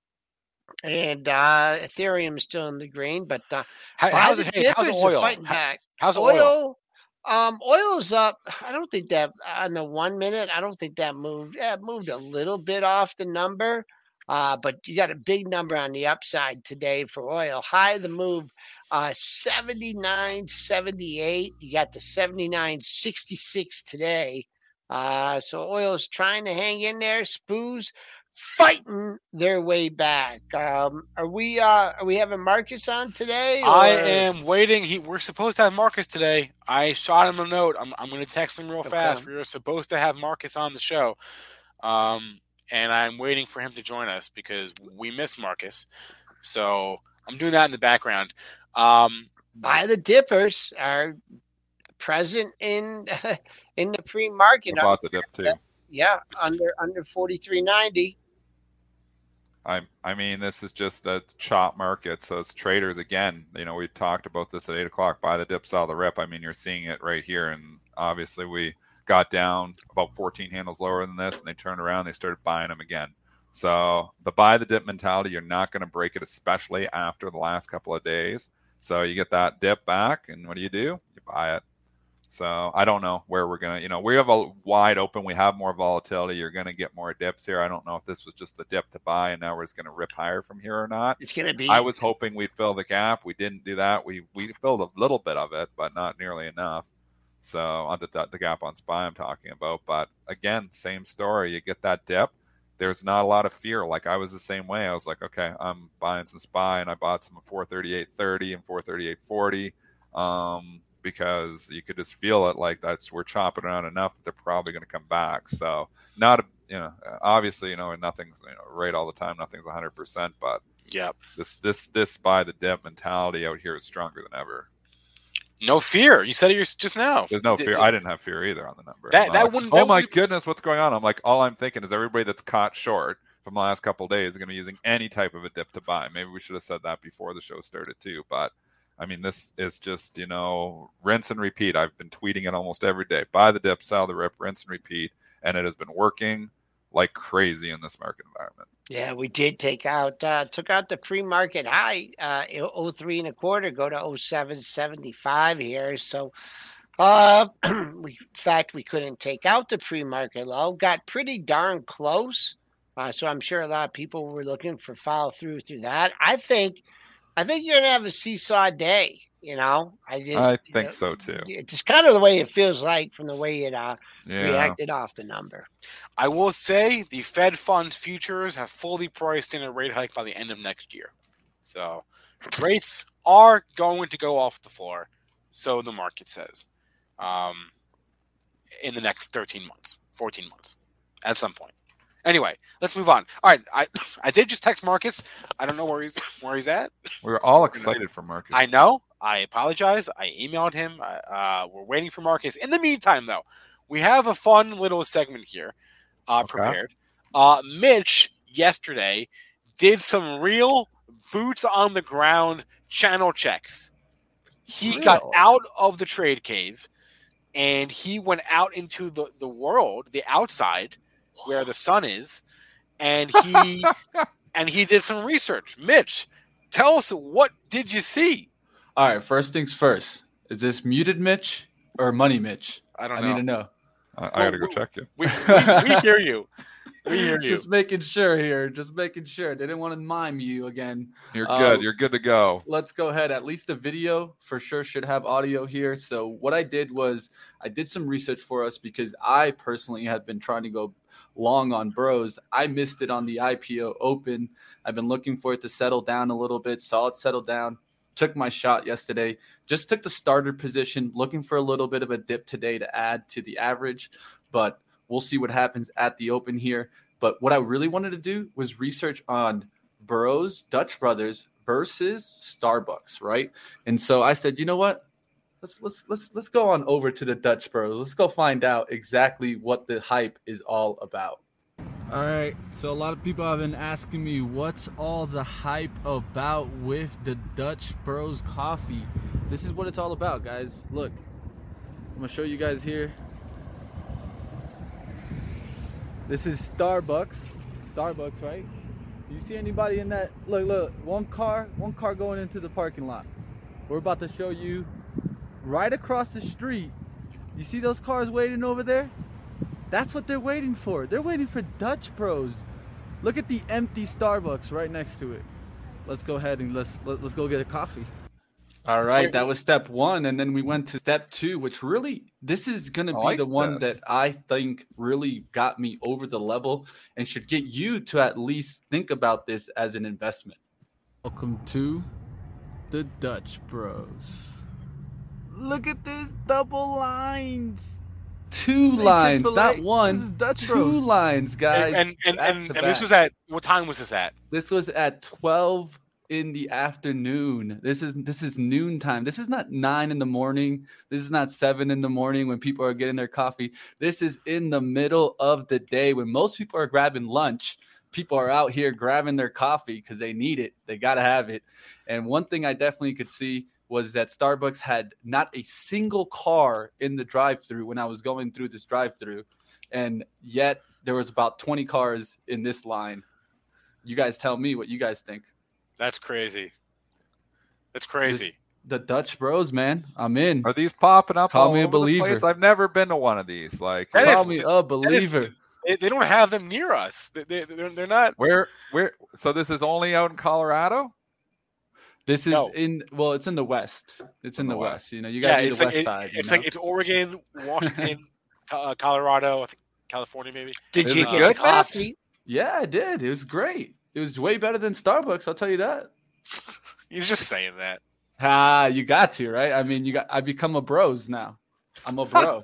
And uh, Ethereum is still in the green. But uh,
How, how's, it, hey, how's oil?
Fighting back.
How's
oil?
oil?
Um, oil's up. I don't think that on the one minute, I don't think that moved. Yeah, it moved a little bit off the number. Uh, but you got a big number on the upside today for oil. High of the move, uh, seventy-nine seventy-eight. You got the seventy-nine sixty-six today. Uh, so oil's trying to hang in there. S P Ys fighting their way back. Um, are we uh, are we having Marcus on today? Or?
I am waiting. He, we're supposed to have Marcus today. I shot him a note. I'm I'm going to text him real okay. fast. We were supposed to have Marcus on the show. Um. And I'm waiting for him to join us because we miss Marcus. So I'm doing that in the background. Um,
Buy the dippers are present in in the pre-market.
I bought the dip too.
Yeah, under under forty-three ninety.
I I mean, this is just a chop market. So it's traders again. You know, we talked about this at eight o'clock. Buy the dips out of the rip. I mean, you're seeing it right here, and obviously we got down about fourteen handles lower than this, and they turned around, they started buying them again. So the buy the dip mentality, you're not going to break it, especially after the last couple of days. So you get that dip back, and what do you do? You buy it. So I don't know where we're going to, you know, we have a wide open, we have more volatility. You're going to get more dips here. I don't know if this was just a dip to buy, and now we're just going to rip higher from here or not.
It's going to be.
I was hoping we'd fill the gap. We didn't do that. We we filled a little bit of it, but not nearly enough. So on the, the gap on S P Y I'm talking about. But again, same story. You get that dip. There's not a lot of fear. Like I was the same way. I was like, okay, I'm buying some S P Y, and I bought some at four thirty-eight thirty and four thirty-eight forty um, because you could just feel it like that's we're chopping around enough that they're probably going to come back. So not, a, you know, obviously, you know, nothing's you know, right all the time. Nothing's one hundred percent. But
yeah,
this this this buy the dip mentality out here is stronger than ever.
No fear. You said it just now.
There's no fear. I didn't have fear either on the number.
That that
like,
wouldn't.
Oh
that
my
wouldn't...
goodness, what's going on? I'm like, all I'm thinking is everybody that's caught short. from the last couple of days are going to be using any type of a dip to buy. Maybe we should have said that before the show started too. But I mean, this is just, you know, rinse and repeat. I've been tweeting it almost every day. Buy the dip, sell the rip, rinse and repeat. And it has been working like crazy in this market environment.
Yeah, we did take out, uh, took out the pre-market high, uh, oh three and a quarter, go to oh seven seventy-five here. So, uh, we, in fact, we couldn't take out the pre-market low, got pretty darn close. Uh, so I'm sure a lot of people were looking for follow through through that. I think, I think you're going to have a seesaw day. You know, I just
I think
you know,
so too.
It's just kind of the way it feels like from the way it uh,
Yeah.
reacted off the number.
I will say the Fed funds futures have fully priced in a rate hike by the end of next year. So rates are going to go off the floor, so the market says, um, in the next thirteen months, fourteen months, at some point. Anyway, let's move on. All right, I I did just text Marcus. I don't know where he's where he's at.
We were all excited for Marcus.
I know. I apologize. I emailed him. Uh, we're waiting for Marcus. In the meantime, though, we have a fun little segment here uh,
Okay.
prepared. Uh, Mitch yesterday did some real boots on the ground channel checks. He got
Real?
out of the trade cave and he went out into the, the world, the outside where the sun is, and he and he did some research. Mitch, tell us, what did you see?
All right, first things first. Is this muted Mitch or money Mitch?
I don't
I
know.
need to know.
I, I got to go check you.
We, we, we hear you. We hear you.
Just making sure here. Just making sure. They didn't want to mime you again.
You're
Uh,
good. You're good to go.
Let's go ahead. At least the video for sure should have audio here. So what I did was I did some research for us because I personally had been trying to go long on bros. I missed it on the I P O open. I've been looking for it to settle down a little bit. Saw it settle down. Took my shot yesterday. Just took the starter position, looking for a little bit of a dip today to add to the average. But we'll see what happens at the open here. But what I really wanted to do was research on Burroughs, Dutch Brothers versus Starbucks, right? And so I said, you know what? Let's let's let's let's go on over to the Dutch Bros. Let's go find out exactly what the hype is all about.
All right, so a lot of people have been asking me what's all the hype about with the Dutch Bros coffee. This is what it's all about, guys. Look, I'm gonna show you guys here. This is Starbucks. Starbucks, right? Do you see anybody in that? Look, look, one car, one car going into the parking lot. We're about to show you right across the street. You see those cars waiting over there? That's what they're waiting for. They're waiting for Dutch Bros. Look at the empty Starbucks right next to it. Let's go ahead and let's let, let's go get a coffee.
All right, that was step one, and then we went to step two, which really, this is going to
I
be
like
the one
this.
that I think really got me over the level and should get you to at least think about this as an investment.
Welcome to the Dutch Bros. Look at this double lines.
Two
Say
lines,
Chick-fil-A.
not one.
This is Dutch
two
Bros.
lines, guys.
and and,
back
and,
to
and this
back.
was at, what time was this at?
This was at twelve in the afternoon. This is this is noon time. This is not nine in the morning. This is not seven in the morning when people are getting their coffee. This is in the middle of the day when most people are grabbing lunch. People are out here grabbing their coffee because they need it. They got to have it. And one thing I definitely could see was that Starbucks had not a single car in the drive-thru when I was going through this drive-thru. And yet there was about twenty cars in this line. You guys tell me what you guys think.
That's crazy. That's crazy.
This- the Dutch Bros, man. I'm in.
Are these popping up?
Call
all
me a
over the
believer.
place? I've never been to one of these. Like,
That
Call
is-
me a believer.
They, they don't have them near us. They, they, they're, they're not.
where, where? So this is only out in Colorado?
This is
No.
in, well, it's in the West. It's in the West. You know, you got
Yeah,
to be
it's
the
like
West
it-
side. you
it's
know?
like it's Oregon, Washington, Co- uh, Colorado, I think California, maybe.
Did
Is
you
it
get
good,
the coffee?
Yeah, I did. It was great. It was way better than Starbucks. I'll tell you that.
He's just saying that.
Ah, you got to, right? I mean, you got. I become a bros now. I'm a bro.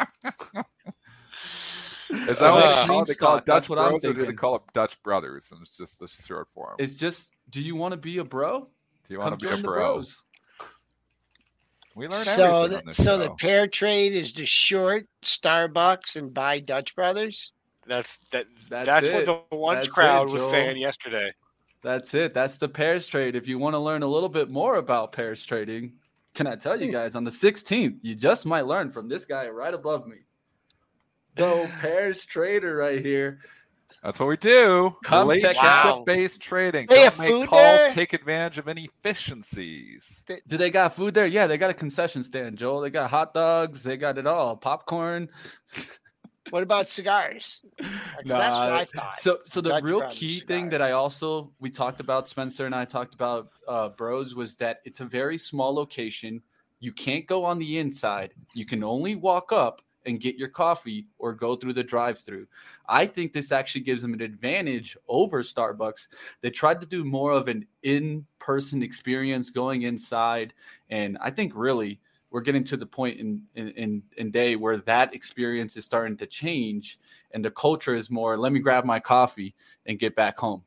Is that
Uh,
what
Team
oh, they call
stock,
it Dutch
that's what I'm
Bros, or do they
thinking.
call it Dutch Brothers? And it's just the short form.
It's just, do you want to be a bro?
Do you
Come
want to be a
join the
bro?
bros.
We learn
So,
everything
the,
on this
so
show.
the pair trade is to short Starbucks and buy Dutch Brothers.
That's that.
That's
That's,
it.
what the lunch
That's
crowd
it,
was
Joel.
saying yesterday.
That's it. That's the pairs trade. If you want to learn a little bit more about pairs trading, can I tell you guys on the sixteenth, you just might learn from this guy right above me. The pairs trader right here.
That's what we do.
Come check
Relationship
out.
based trading.
They
Don't
have
make
food
calls,
there?
take advantage of inefficiencies.
Do they got food there? Yeah, they got a concession stand, Joel. They got hot dogs. They got it all. Popcorn.
What about cigars? 'Cause that's what I thought.
So, so the
Dutch
real
Brothers
key
cigars.
thing that I also we talked about, Spencer and I talked about, uh, bros, was that it's a very small location. You can't go on the inside. You can only walk up and get your coffee or go through the drive-through. I think this actually gives them an advantage over Starbucks. They tried to do more of an in-person experience going inside, and I think really we're getting to the point in, in, in, in day where that experience is starting to change, and the culture is more, let me grab my coffee and get back home.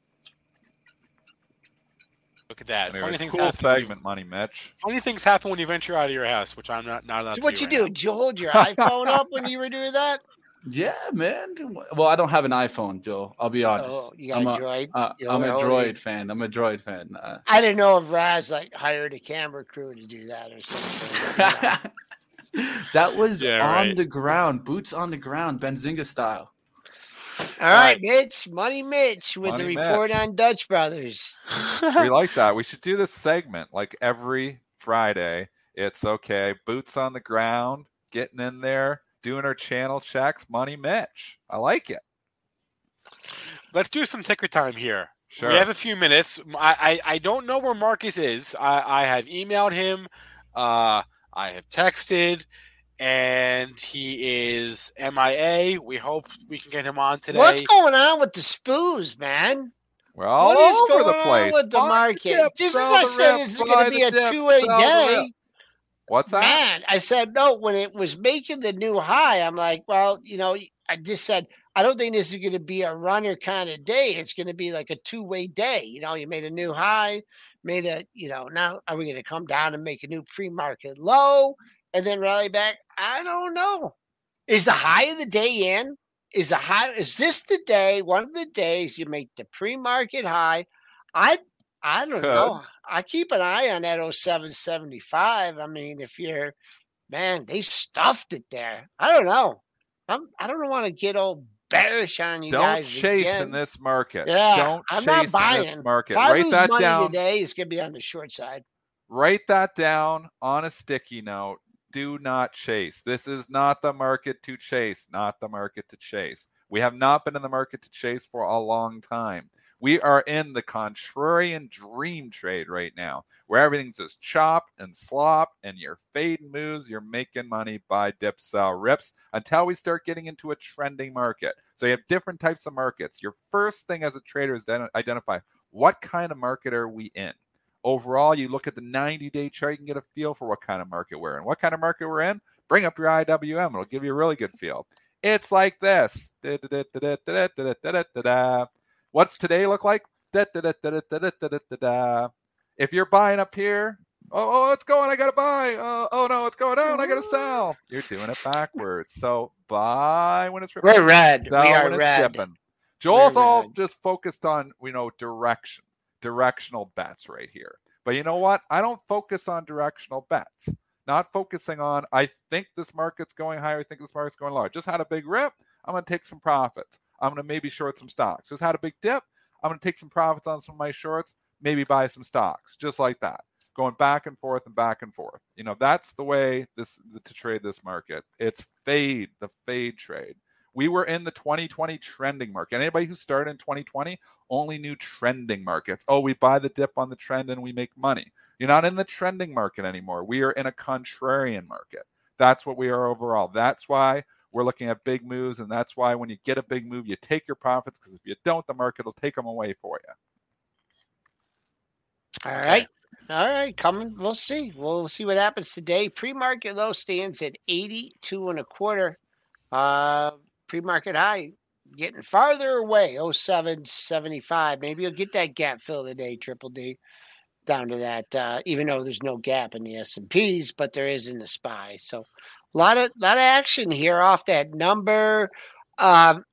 Look at that.
Anyway,
Funny things
cool
happen. when you-
segment, Money Mitch.
Funny things happen when you venture out of your house, which I'm not not allowed
So
to
what
do
you
right
do?
now.
Did you hold your iPhone up when you were doing that?
Yeah, man. Well, I don't have an iPhone, Joe. I'll be honest.
Oh, you got
I'm
a
a,
droid?
uh,
You
I'm a
know,
droid
you-
fan. I'm a droid fan. Uh,
I didn't know if Raz like hired a camera crew to do that or something. You know.
that was
Yeah,
on
right.
the ground, boots on the ground, Benzinga style.
All right, Mitch, Money Mitch with
Money
the report
Mitch.
on Dutch Brothers.
We like that. We should do this segment like every Friday. It's okay. Boots on the ground, getting in there, doing our channel checks. Money Mitch. I like it.
Let's do some ticker time here.
Sure.
We have a few minutes. I, I, I don't know where Marcus is. I, I have emailed him. Uh, I have texted. And he is M I A. We hope we can get him on today.
What's going on with the spoos, man?
We're all
What is
over
going
the place.
on with the
Buy
market?
dips,
This is,
sell
I
the
said,
rip,
this is
buy
going to
the
be a
dip,
two-way
sell the
day.
rip. What's that?
Man, I said, no, when it was making the new high, I'm like, well, you know, I just said, I don't think this is going to be a runner kind of day. It's going to be like a two-way day. You know, you made a new high, made a, you know, now are we going to come down and make a new pre-market low and then rally back? I don't know. Is the high of the day in? Is the high, is this the day, one of the days you make the pre-market high? I I don't
Could.
know. I keep an eye on that oh seven seventy-five. I mean, if you're, man, they stuffed it there. I don't know. I'm, I don't want to get all bearish on you
Don't
guys.
chase
again.
in this market.
Yeah,
Don't
I'm
chase
not
in this
buying.
market.
If I
Write
lose
that
money
down.
today, it's going to be on the short side.
Write that down on a sticky note. Do not chase. This is not the market to chase, not the market to chase. We have not been in the market to chase for a long time. We are in the contrarian dream trade right now, where everything's just chop and slop and you're fading moves, you're making money, buy dips, sell rips, until we start getting into a trending market. So you have different types of markets. Your first thing as a trader is to identify what kind of market are we in. Overall, you look at the ninety-day chart, you can get a feel for what kind of market we're in. What kind of market we're in? Bring up your I W M. It'll give you a really good feel. It's like this. What's today look like? If you're buying up here, oh, oh, it's going, I got to buy. Oh, oh, no, it's going down, I got to sell. You're doing it backwards. So buy when it's ripping.
We're red.
Sell
We are
when it's
red.
dipping. Joel's
We're
all
red.
just focused on, you know, direction, directional bets right here. But you know what? I don't focus on directional bets. Not focusing on, I think this market's going higher, I think this market's going lower. Just had a big rip, I'm going to take some profits. I'm going to maybe short some stocks. Just had a big dip, I'm going to take some profits on some of my shorts, maybe buy some stocks, just like that. Going back and forth and back and forth. You know, that's the way this to trade this market. It's fade, the fade trade. We were in the twenty twenty trending market. Anybody who started in twenty twenty only knew trending markets. Oh, we buy the dip on the trend and we make money. You're not in the trending market anymore. We are in a contrarian market. That's what we are overall. That's why we're looking at big moves, and that's why when you get a big move, you take your profits, because if you don't, the market will take them away for you.
All right. All right. Coming. We'll see. We'll see what happens today. Pre-market low stands at eighty-two and a quarter. Uh, pre-market high getting farther away. oh seven seventy-five. Maybe you'll get that gap fill today, Triple D, down to that, uh, even though there's no gap in the S and Ps, but there is in the S P Y. So a lot of, lot of action here off that number. Um,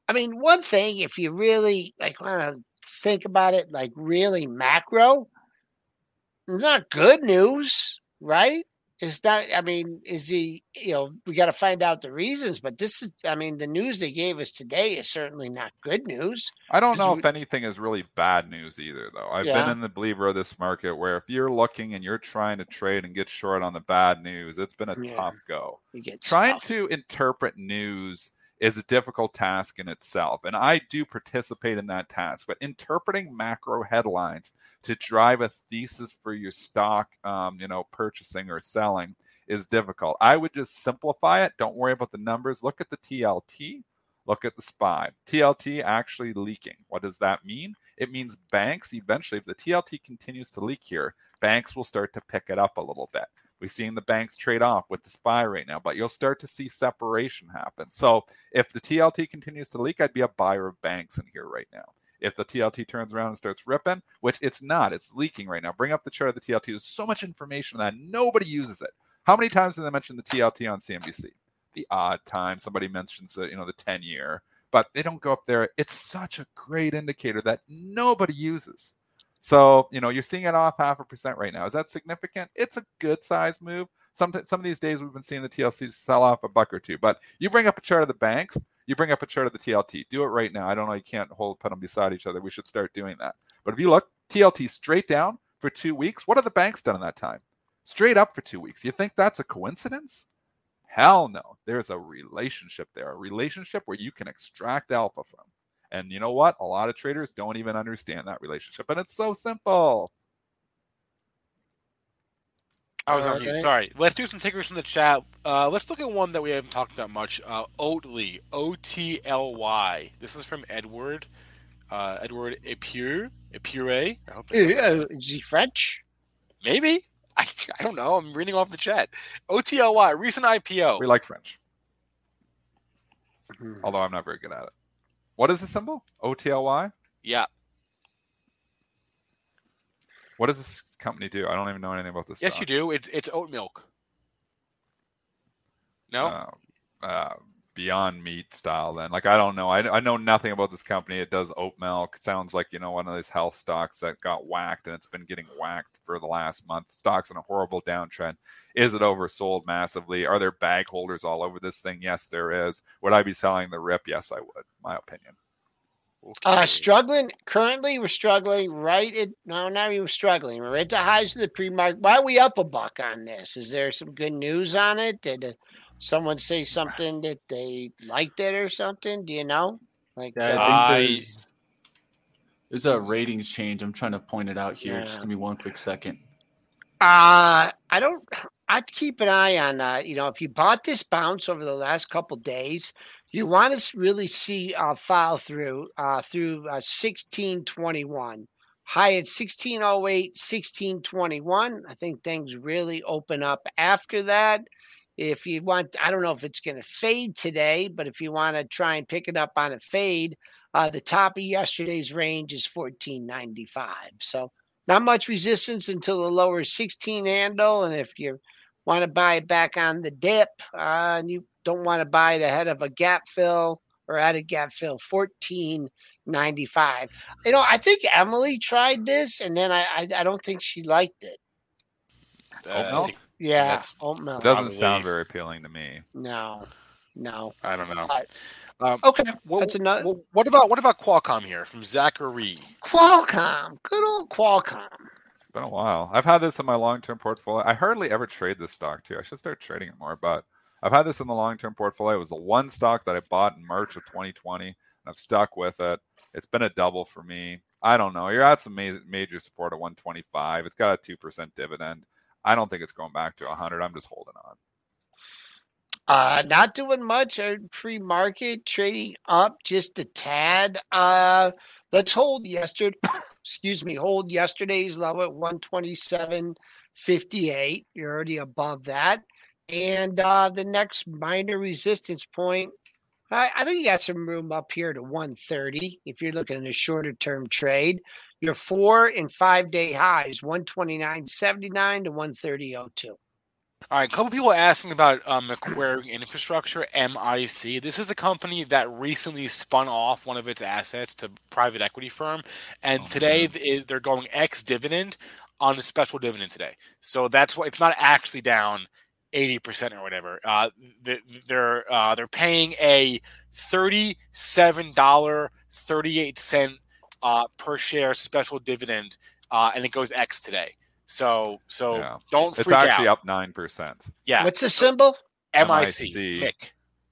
I mean, one thing, if you really like want to think about it, like really macro, not good news, right? It's not, I mean, is he, you know, we got to find out the reasons, but this is, I mean, the news they gave us today is certainly not good news.
I don't know
we,
if anything is really bad news either, though. I've
yeah.
been in the believer of this market where if you're looking and you're trying to trade and get short on the bad news, it's been a yeah. tough go. Trying
stuff.
to interpret news is a difficult task in itself, and I do participate in that task, but interpreting macro headlines to drive a thesis for your stock, um, you know, purchasing or selling is difficult. I would just simplify it. Don't worry about the numbers. Look at the T L T. Look at the S P Y. T L T actually leaking. What does that mean? It means banks eventually, if the T L T continues to leak here, banks will start to pick it up a little bit. We're seeing the banks trade off with the S P Y right now, but you'll start to see separation happen. So if the T L T continues to leak, I'd be a buyer of banks in here right now. If the T L T turns around and starts ripping, which it's not, it's leaking right now. Bring up the chart of the T L T. There's so much information that nobody uses it. How many times did I mention the T L T on C N B C? The odd time somebody mentions the, you know, the ten year, but they don't go up there. It's such a great indicator that nobody uses. So, you know, you're seeing it off half a percent right now. Is that significant? It's a good size move. Some, some of these days we've been seeing the T L C sell off a buck or two, but you bring up a chart of the banks, you bring up a chart of the T L T. Do it right now. I don't know. You can't hold, put them beside each other. We should start doing that. But if you look, T L T straight down for two weeks. What have the banks done in that time? Straight up for two weeks. You think that's a coincidence? Hell no. There's a relationship there, a relationship where you can extract alpha from. And you know what? A lot of traders don't even understand that relationship. And it's so simple.
I was on
Okay.
mute. Sorry. Let's do some takers from the chat. Uh, let's look at one that we haven't talked about much. Uh, Oatly. O T L Y. This is from Edward. Uh, Edward Epure. Epure. I hope that's
Uh, is he French?
Maybe. I, I don't know. I'm reading off the chat. O T L Y. Recent I P O.
We like French.
Hmm.
Although I'm not very good at it. What is the symbol? O T L Y?
Yeah.
What does this company do? I don't even know anything about this
Yes,
stock.
you do. It's it's oat milk. No?
Uh, uh, Beyond Meat style then. Like, I don't know. I, I know nothing about this company. It does oat milk. It sounds like, you know, one of these health stocks that got whacked, and it's been getting whacked for the last month. Stock's in a horrible downtrend. Is it oversold massively? Are there bag holders all over this thing? Yes, there is. Would I be selling the rip? Yes, I would. My opinion.
Okay.
Uh, struggling. Currently, we're struggling right at, no, not even struggling. We're at the highs of the pre-market. Why are we up a buck on this? Is there some good news on it? Did uh, someone say something that they liked it or something? Do you know? Like,
Yeah,
uh,
I
I-
think there's, there's a ratings change. I'm trying to point it out here.
Yeah.
Just give me one quick second.
Uh, I don't. I'd keep an eye on. Uh, you know, if you bought this bounce over the last couple days, you want to really see uh, file through uh, through uh, sixteen twenty-one. High at sixteen oh eight, sixteen twenty-one. I think things really open up after that. If you want, I don't know if it's going to fade today, but if you want to try and pick it up on a fade, uh, the top of yesterday's range is fourteen ninety-five. So not much resistance until the lower sixteen handle. And if you want to buy it back on the dip, uh, and you don't want to buy it ahead of a gap fill or at a gap fill, fourteen ninety-five. You know, I think Emily tried this, and then I I, I don't think she liked it.
Uh,
Oat
I
milk?
think-
Yeah,
That's-
oat milk.
It doesn't
Probably.
sound very appealing to me.
No, no.
I don't know.
I-
Um,
Okay,
what,
that's another
what, what about what about Qualcomm here from Zachary?
Qualcomm. Good old Qualcomm.
It's been a while. I've had this in my long-term portfolio. I hardly ever trade this stock too. I should start trading it more, but I've had this in the long-term portfolio. It was the one stock that I bought in March of twenty twenty, and I've stuck with it. It's been a double for me. I don't know. You're at some ma- major support at one twenty-five. It's got a two percent dividend. I don't think it's going back to one hundred. I'm just holding on.
Uh, not doing much. Uh, pre-market trading up just a tad. Uh, let's hold yesterday. excuse me. Hold yesterday's low at one twenty-seven fifty-eight. You're already above that. And uh, the next minor resistance point, I, I think you got some room up here to one thirty. If you're looking at a shorter term trade, your four and five day highs one twenty-nine seventy-nine to one thirty oh two.
All right, a couple people asking about um, Macquarie Infrastructure, M I C. This is a company that recently spun off one of its assets to a private equity firm, and
Oh,
today
man.
th- they're going ex-dividend on the special dividend today. So that's why it's not actually down eighty percent or whatever. Uh, th- they're uh, they're paying a thirty-seven dollars and thirty-eight cents uh, per share special dividend, uh, and it goes ex today. So, so
Yeah.
don't
It's
freak
actually
out.
up nine percent.
Yeah.
What's the symbol?
M I C.
M I C.
Mick.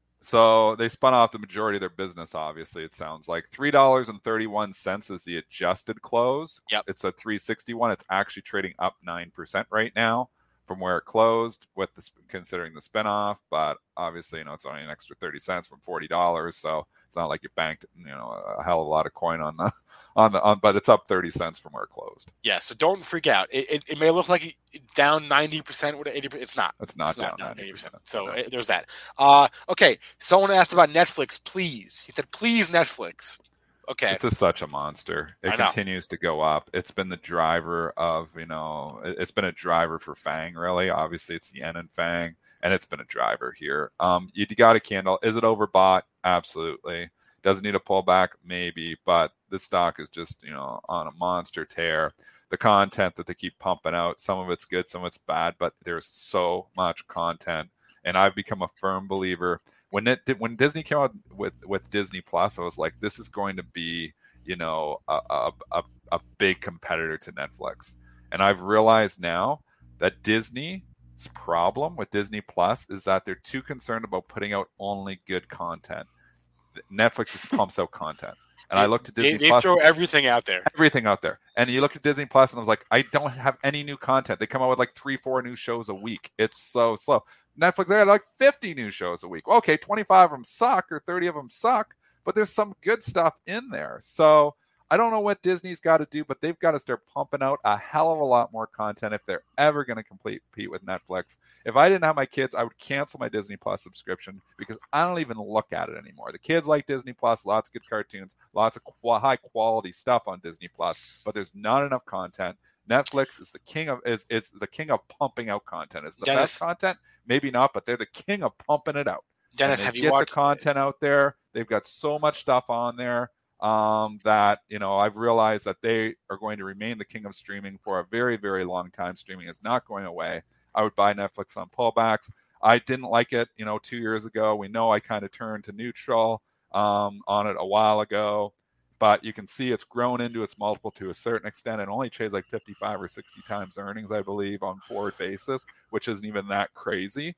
So they spun off the majority of their business, obviously, it sounds like. three dollars and thirty-one cents is the adjusted close.
Yep.
It's a three sixty-one. It's actually trading up nine percent right now from where it closed, with the, considering the spinoff. But obviously, you know, it's only an extra thirty cents from forty dollars. So it's not like you banked, you know, a hell of a lot of coin on the, on the, on, but it's up thirty cents from where it closed.
Yeah. So don't freak out. It, it, it may look like it down ninety percent with eighty percent. It's not.
It's not
It's
down
not down
ninety percent.
So
No.
uh, there's that. Uh, okay. Someone asked about Netflix, please. He said, please, Netflix. Okay.
It's just such a monster. It
I know.
continues to go up. It's been the driver of, you know, it- it's been a driver for Fang, really. Obviously, it's the N in Fang, and it's been a driver here. Um, you got a candle. Is it overbought? Absolutely. Does it need a pullback? Maybe, but the stock is just, you know, on a monster tear. The content that they keep pumping out, some of it's good, some of it's bad, but there's so much content. And I've become a firm believer. When it when Disney came out with, with Disney Plus, I was like, this is going to be, you know, a, a, a, a big competitor to Netflix. And I've realized now that Disney's problem with Disney Plus is that they're too concerned about putting out only good content. Netflix just pumps out content. And I looked at Disney
They, they
Plus.
throw everything out there.
Everything out there. And you look at Disney Plus and I was like, I don't have any new content. They come out with like three, four new shows a week. It's so slow. Netflix, they had like fifty new shows a week. Okay, twenty-five of them suck or thirty of them suck, but there's some good stuff in there. So I don't know what Disney's got to do, but they've got to start pumping out a hell of a lot more content if they're ever going to compete with Netflix. If I didn't have my kids, I would cancel my Disney Plus subscription because I don't even look at it anymore. The kids like Disney Plus, lots of good cartoons, lots of qu- high quality stuff on Disney Plus, but there's not enough content. Netflix is the king of is is the king of pumping out content. Is the
Dennis,
best content? Maybe not, but they're the king of pumping it out.
Dennis,
have
have
you
you
get
watched
the content out there? They've got so much stuff on there um, that, you know, I've realized that they are going to remain the king of streaming for a very, very long time. Streaming is not going away. I would buy Netflix on pullbacks. I didn't like it, you know, two years ago. We know I kind of turned to neutral um, on it a while ago. But you can see it's grown into its multiple to a certain extent. It only trades like fifty-five or sixty times earnings, I believe, on forward basis, which isn't even that crazy.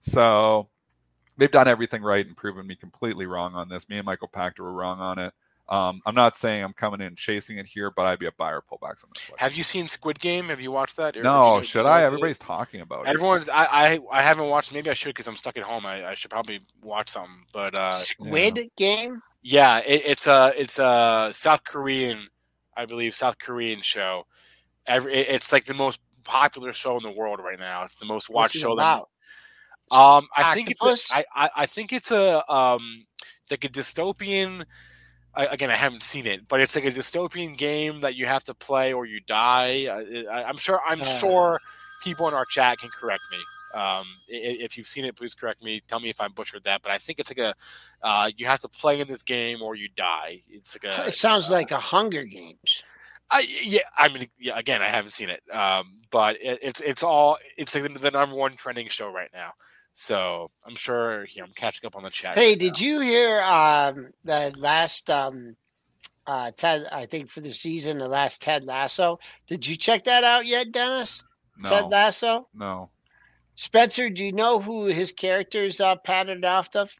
So they've done everything right and proven me completely wrong on this. Me and Michael Pachter were wrong on it. Um, I'm not saying I'm coming in chasing it here, but I'd be a buyer pullbacks on this one.
Have you seen Squid Game? Have you watched that? Or,
no,
you know,
should
you know,
I? Everybody's talking about it.
Everyone's. I, I I haven't watched. Maybe I should because I'm stuck at home. I, I should probably watch something. But uh,
Squid
yeah.
Game.
Yeah, it, it's a it's a South Korean, I believe, South Korean show. Every it, it's like the most popular show in the world right now. It's the most watched
What's it
show.
about?
That, um, I think it's
Octopus?
a, I, I I think it's a um like a dystopian. I, again, I haven't seen it, but it's like a dystopian game that you have to play or you die. I, I, I'm sure. I'm
Uh.
sure people in our chat can correct me. Um, i- if you've seen it, please correct me. Tell me if I butchered that, but I think it's like a uh, you have to play in this game or you die. It's like a.
It sounds
uh,
like a Hunger Games.
I, yeah, I mean, yeah. Again, I haven't seen it, um, but it, it's it's all it's like the, the number one trending show right now. So I'm sure here I'm catching up on the chat.
Hey,
right
did
now.
you hear um, the last um, uh, Ted? I think for the season, the last Ted Lasso. Did you check that out yet, Dennis?
No,
Ted Lasso.
no.
Spencer, do you know who his character's uh, patterned off of?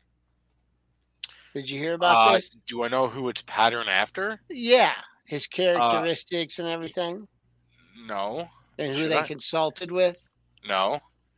Did you hear about
Uh,
this?
do I know who it's patterned after?
Yeah, his characteristics and everything,
No,
and who
should
they
I?
consulted with.
no.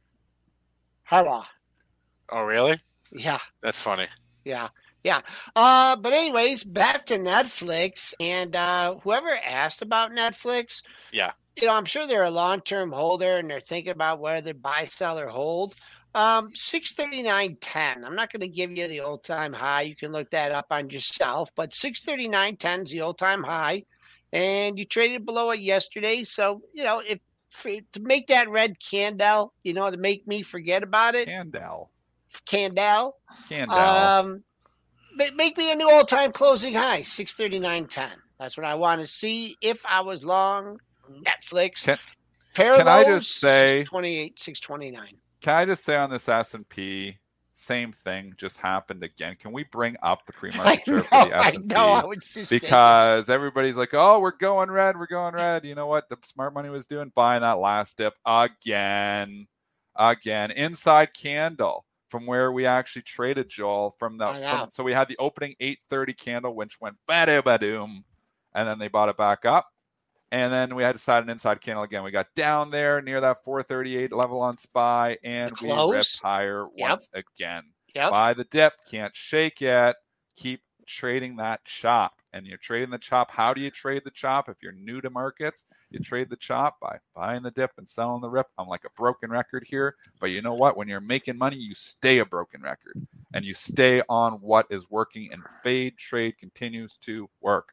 Hurrah!
Oh, really?
Yeah.
That's funny.
Yeah, yeah. Uh, but anyways, back to Netflix, and uh, whoever asked about Netflix,
Yeah.
you know, I'm sure they're a long-term holder, and they're thinking about whether buy, sell, or hold. Um, six thirty-nine ten. I'm not going to give you the all-time high. You can look that up on yourself, but six thirty-nine ten is the all-time high, and you traded below it yesterday. So you know, if for, to make that red candle, you know, to make me forget about it.
Candle.
Candle.
Candle.
Um, make me a new all-time closing high, six thirty-nine ten. That's what I want to see if I was long. Netflix.
Can,
Parallels,
can I just say
six twenty-eight, six twenty-nine.
Can I just say on this S and P, same thing just happened again. Can we bring up the pre-market chart for the S and P?
I know. I was just
because thinking. Everybody's like, "Oh, we're going red. We're going red." You know what? The smart money was doing buying that last dip again, again inside candle from where we actually traded, Joel. From the from, so we had the opening eight thirty candle, which went ba-da-ba-doom, and then they bought it back up. And then we had to side an inside candle again. We got down there near that four thirty-eight level on S P Y, and we ripped higher yep. once again.
Yep.
Buy the dip. Can't shake yet. Keep trading that chop. And you're trading the chop. How do you trade the chop? If you're new to markets, you trade the chop by buying the dip and selling the rip. I'm like a broken record here. But you know what? When you're making money, you stay a broken record. And you stay on what is working. And fade trade continues to work.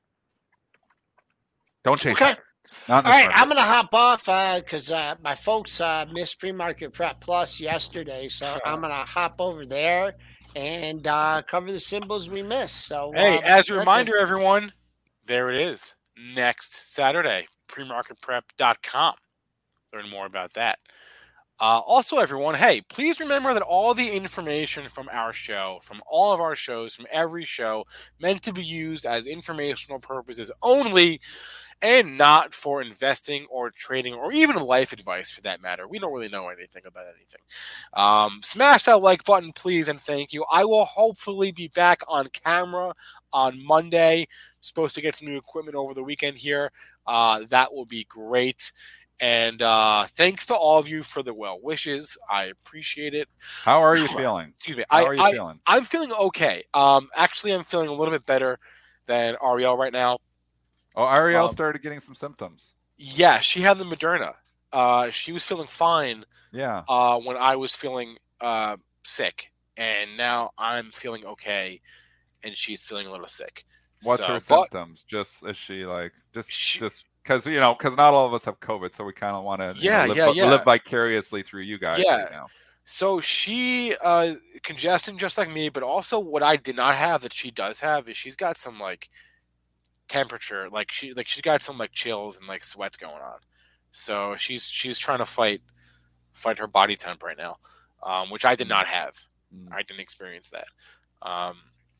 Don't chase
okay.
it. Not
All right,
market.
I'm going to hop off because uh, uh, my folks uh, missed Pre-Market Prep Plus yesterday. So sure. I'm going to hop over there and uh, cover the symbols we missed. So,
Hey,
uh,
as a reminder, everyone, there it is. Next Saturday, pre market prep dot com. Learn more about that. Uh, also, everyone, hey, please remember that all the information from our show, from all of our shows, from every show, meant to be used as informational purposes only and not for investing or trading or even life advice for that matter. We don't really know anything about anything. Um, smash that like button, please, and thank you. I will hopefully be back on camera on Monday. I'm supposed to get some new equipment over the weekend here. Uh, that will be great. And uh, thanks to all of you for the well wishes. I appreciate it.
How are you feeling?
Excuse me.
How
I,
are you
I,
feeling?
I'm feeling okay. Um, actually, I'm feeling a little bit better than Ariel right now.
Oh, Ariel
um,
started getting some symptoms.
Yeah, she had the Moderna. Uh, she was feeling fine.
Yeah.
Uh, when I was feeling uh, sick, and now I'm feeling okay, and she's feeling a little sick.
What's
so,
her symptoms? Just is she like just
she,
just because you know because not all of us have COVID, so we kind of want to
yeah
know, live,
yeah yeah
live vicariously through you guys
yeah.
right now.
So she uh, congestion just like me, but also what I did not have that she does have is she's got some like temperature, like she like she's got some like chills and like sweats going on. So she's she's trying to fight fight her body temp right now, um, which I did not have.
Mm.
I didn't experience that. Um,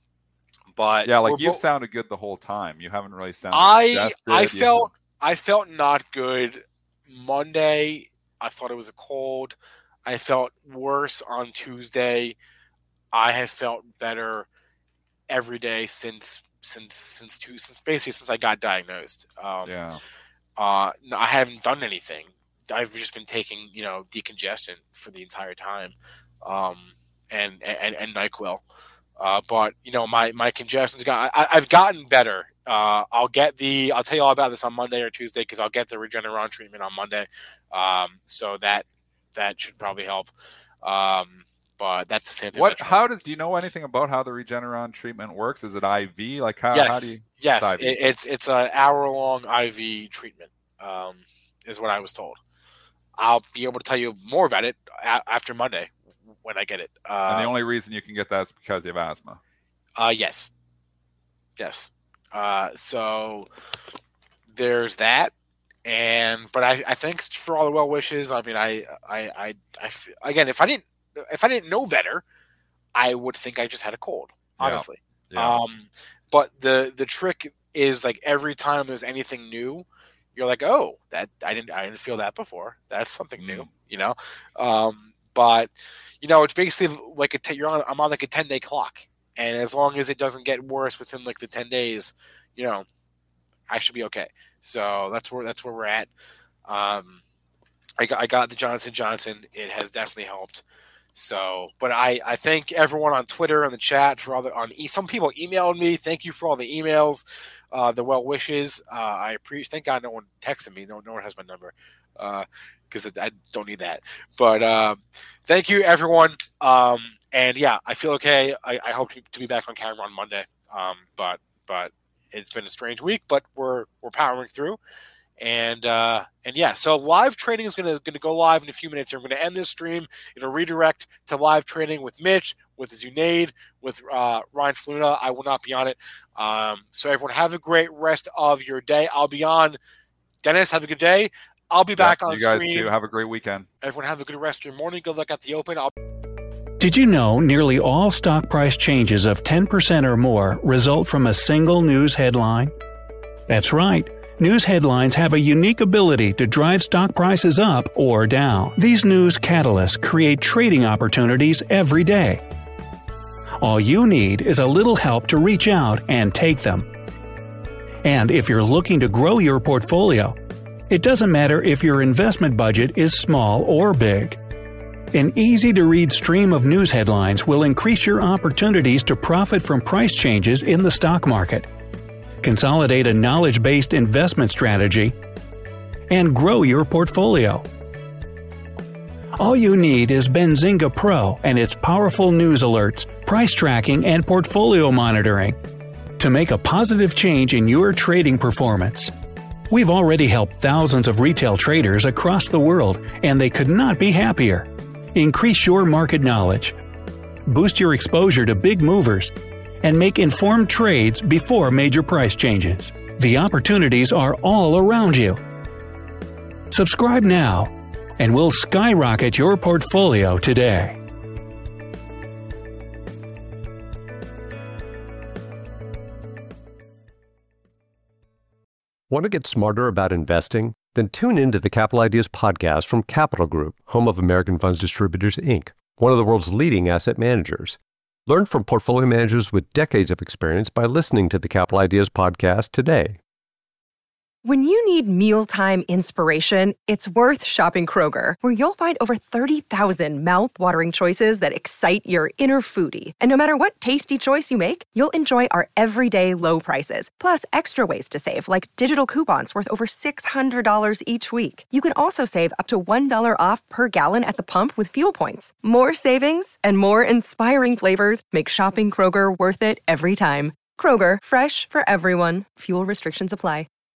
But
yeah, like you've
bo-
sounded good the whole time. You haven't really sounded.
I I
you
felt I felt not good Monday. I thought it was a cold. I felt worse on Tuesday. I have felt better every day since since since two since basically since I got diagnosed. Um,
yeah.
Uh, no, I haven't done anything. I've just been taking you know decongestant for the entire time, um, and and and NyQuil. Uh, but you know, my my congestion's got. I, I've gotten better. Uh, I'll get the. I'll tell you all about this on Monday or Tuesday because I'll get the Regeneron treatment on Monday. Um, so that that should probably help. Um, but that's the same thing.
What? How does? Do you know anything about how the Regeneron treatment works? Is it I V? Like how?
Yes.
How do you?
Yes.
It's,
it, it's it's an hour long I V treatment. Um, is what I was told. I'll be able to tell you more about it a- after Monday. When I get it. Uh,
and the only reason you can get that is because you have asthma.
Uh, yes. Yes. Uh, so there's that. And, but I, I thanks for all the well wishes. I mean, I, I, I, I, again, if I didn't, if I didn't know better, I would think I just had a cold, honestly.
Yeah. Yeah.
Um, but the, the trick is like every time there's anything new, you're like, oh, that I didn't, I didn't feel that before. That's something
Mm.
new, you know? Um, But you know, it's basically like a t- you're on. I'm on like a ten day clock, and as long as it doesn't get worse within like the ten days, you know, I should be okay. So that's where that's where we're at. Um, I got I got the Johnson and Johnson. It has definitely helped. So, but I I thank everyone on Twitter and the chat for all the on. E- some people emailed me. Thank you for all the emails, uh, the well wishes. Uh, I appreciate. Thank God no one texted me. No no one has my number. Uh, because I don't need that. But um, thank you, everyone. Um, and yeah, I feel okay. I, I hope to, to be back on camera on Monday. Um, but but it's been a strange week, but we're we're powering through. And uh, and yeah, so live trading is gonna gonna go live in a few minutes here. I'm gonna end this stream. It'll redirect to live trading with Mitch, with Zunaid, with uh, Ryan Fluna. I will not be on it. Um, so everyone have a great rest of your day. I'll be on. Dennis, have a good day. I'll be back
yep,
on
you guys
stream.
too. Have a great weekend.
Everyone have a good rest of your morning. Good luck at the open. I'll-
Did you know nearly all stock price changes of ten percent or more result from a single news headline? That's right. News headlines have a unique ability to drive stock prices up or down. These news catalysts create trading opportunities every day. All you need is a little help to reach out and take them. And if you're looking to grow your portfolio, it doesn't matter if your investment budget is small or big. An easy-to-read stream of news headlines will increase your opportunities to profit from price changes in the stock market, consolidate a knowledge-based investment strategy, and grow your portfolio. All you need is Benzinga Pro and its powerful news alerts, price tracking, and portfolio monitoring to make a positive change in your trading performance. We've already helped thousands of retail traders across the world, and they could not be happier. Increase your market knowledge, boost your exposure to big movers, and make informed trades before major price changes. The opportunities are all around you. Subscribe now, and we'll skyrocket your portfolio today.
Want to get smarter about investing? Then tune into the Capital Ideas podcast from Capital Group, home of American Funds Distributors, Incorporated, one of the world's leading asset managers. Learn from portfolio managers with decades of experience by listening to the Capital Ideas podcast today.
When you need mealtime inspiration, it's worth shopping Kroger, where you'll find over thirty thousand mouth-watering choices that excite your inner foodie. And no matter what tasty choice you make, you'll enjoy our everyday low prices, plus extra ways to save, like digital coupons worth over six hundred dollars each week. You can also save up to one dollar off per gallon at the pump with fuel points. More savings and more inspiring flavors make shopping Kroger worth it every time. Kroger, fresh for everyone. Fuel restrictions apply.